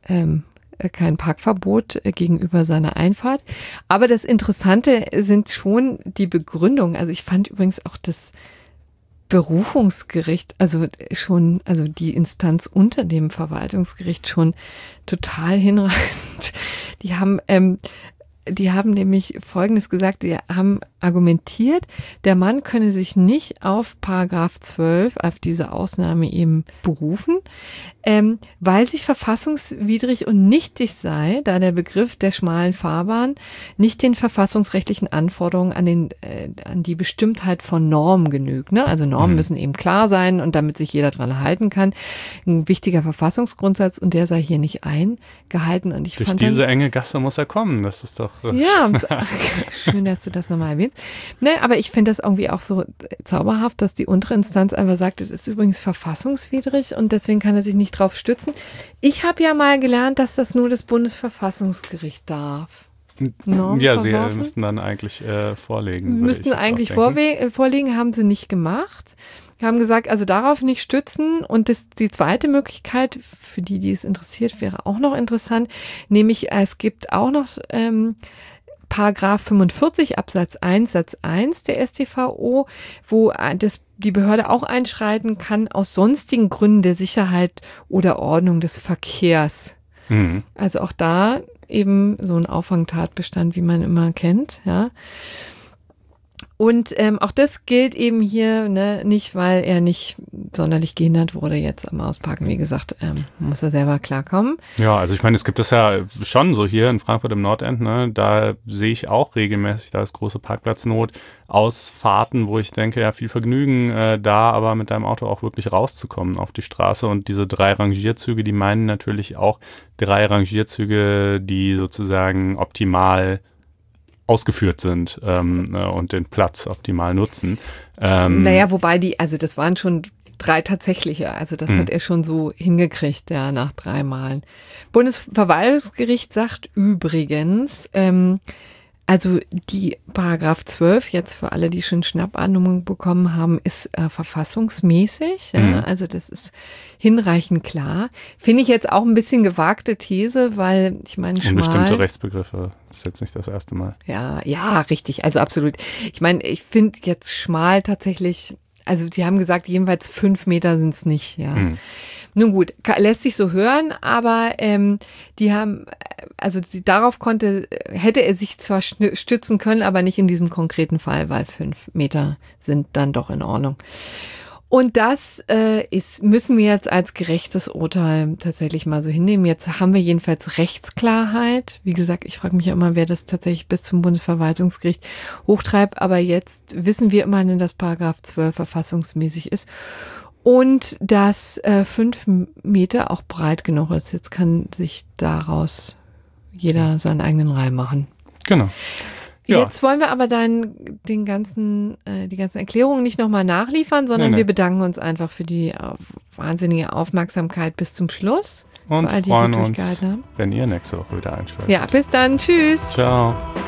Parkverbot gegenüber seiner Einfahrt. Aber das Interessante sind schon die Begründungen. Also ich fand übrigens auch das Berufungsgericht, also die Instanz unter dem Verwaltungsgericht schon total hinreißend. Die haben nämlich Folgendes gesagt, die haben argumentiert, der Mann könne sich nicht auf Paragraph 12, auf diese Ausnahme eben berufen, weil sie verfassungswidrig und nichtig sei, da der Begriff der schmalen Fahrbahn nicht den verfassungsrechtlichen Anforderungen an die Bestimmtheit von Normen genügt. Ne? Also Normen müssen eben klar sein und damit sich jeder dran halten kann. Ein wichtiger Verfassungsgrundsatz und der sei hier nicht eingehalten. Und durch diese enge Gasse muss er kommen, das ist doch... Ja, schön, dass du das nochmal erwähnst. Ne, aber ich finde das irgendwie auch so zauberhaft, dass die untere Instanz einfach sagt, es ist übrigens verfassungswidrig und deswegen kann er sich nicht drauf stützen. Ich habe ja mal gelernt, dass das nur das Bundesverfassungsgericht darf. Ja, sie müssten dann eigentlich vorlegen. Müssten eigentlich vorlegen, haben sie nicht gemacht. Haben gesagt, also darauf nicht stützen. Und die zweite Möglichkeit, für die es interessiert, wäre auch noch interessant, nämlich es gibt auch noch Paragraph 45 Absatz 1 Satz 1 der StVO, wo die Behörde auch einschreiten kann aus sonstigen Gründen der Sicherheit oder Ordnung des Verkehrs. Also auch da eben so ein Auffangtatbestand, wie man immer kennt, ja. Und auch das gilt eben hier, ne, nicht, weil er nicht sonderlich gehindert wurde jetzt am Ausparken. Wie gesagt, muss er selber klarkommen. Ja, also ich meine, es gibt das ja schon so hier in Frankfurt im Nordend, ne, da sehe ich auch regelmäßig, da ist große Parkplatznot, Ausfahrten, wo ich denke, ja, viel Vergnügen, da aber mit deinem Auto auch wirklich rauszukommen auf die Straße. Und diese 3 Rangierzüge, die meinen natürlich auch 3 Rangierzüge, die sozusagen optimal ausgeführt sind und den Platz optimal nutzen. Naja, wobei also das waren schon 3 tatsächliche, also das hat er schon so hingekriegt, ja, nach 3 Malen. Bundesverwaltungsgericht sagt übrigens, also die Paragraph 12, jetzt für alle, die schon Schnappatmung bekommen haben, ist verfassungsmäßig. Ja? Also das ist hinreichend klar. Finde ich jetzt auch ein bisschen gewagte These, weil ich meine, schmal. Unbestimmte Rechtsbegriffe, das ist jetzt nicht das erste Mal. Ja, richtig, also absolut. Ich meine, ich finde jetzt schmal tatsächlich, also sie haben gesagt, jedenfalls 5 Meter sind es nicht, ja. Nun gut, lässt sich so hören, aber die haben, also darauf hätte er sich zwar stützen können, aber nicht in diesem konkreten Fall, weil 5 Meter sind dann doch in Ordnung. Und das müssen wir jetzt als gerechtes Urteil tatsächlich mal so hinnehmen. Jetzt haben wir jedenfalls Rechtsklarheit. Wie gesagt, ich frage mich ja immer, wer das tatsächlich bis zum Bundesverwaltungsgericht hochtreibt. Aber jetzt wissen wir immerhin, dass Paragraph 12 verfassungsmäßig ist. Und dass 5 Meter auch breit genug ist. Jetzt kann sich daraus jeder seinen eigenen Reim machen. Genau. Ja. Jetzt wollen wir aber die ganzen Erklärungen nicht nochmal nachliefern, sondern wir bedanken uns einfach für die wahnsinnige Aufmerksamkeit bis zum Schluss. Und für all die freuen die uns, haben. wenn ihr nächste Woche wieder einschaltet. Ja, bis dann. Tschüss. Ciao.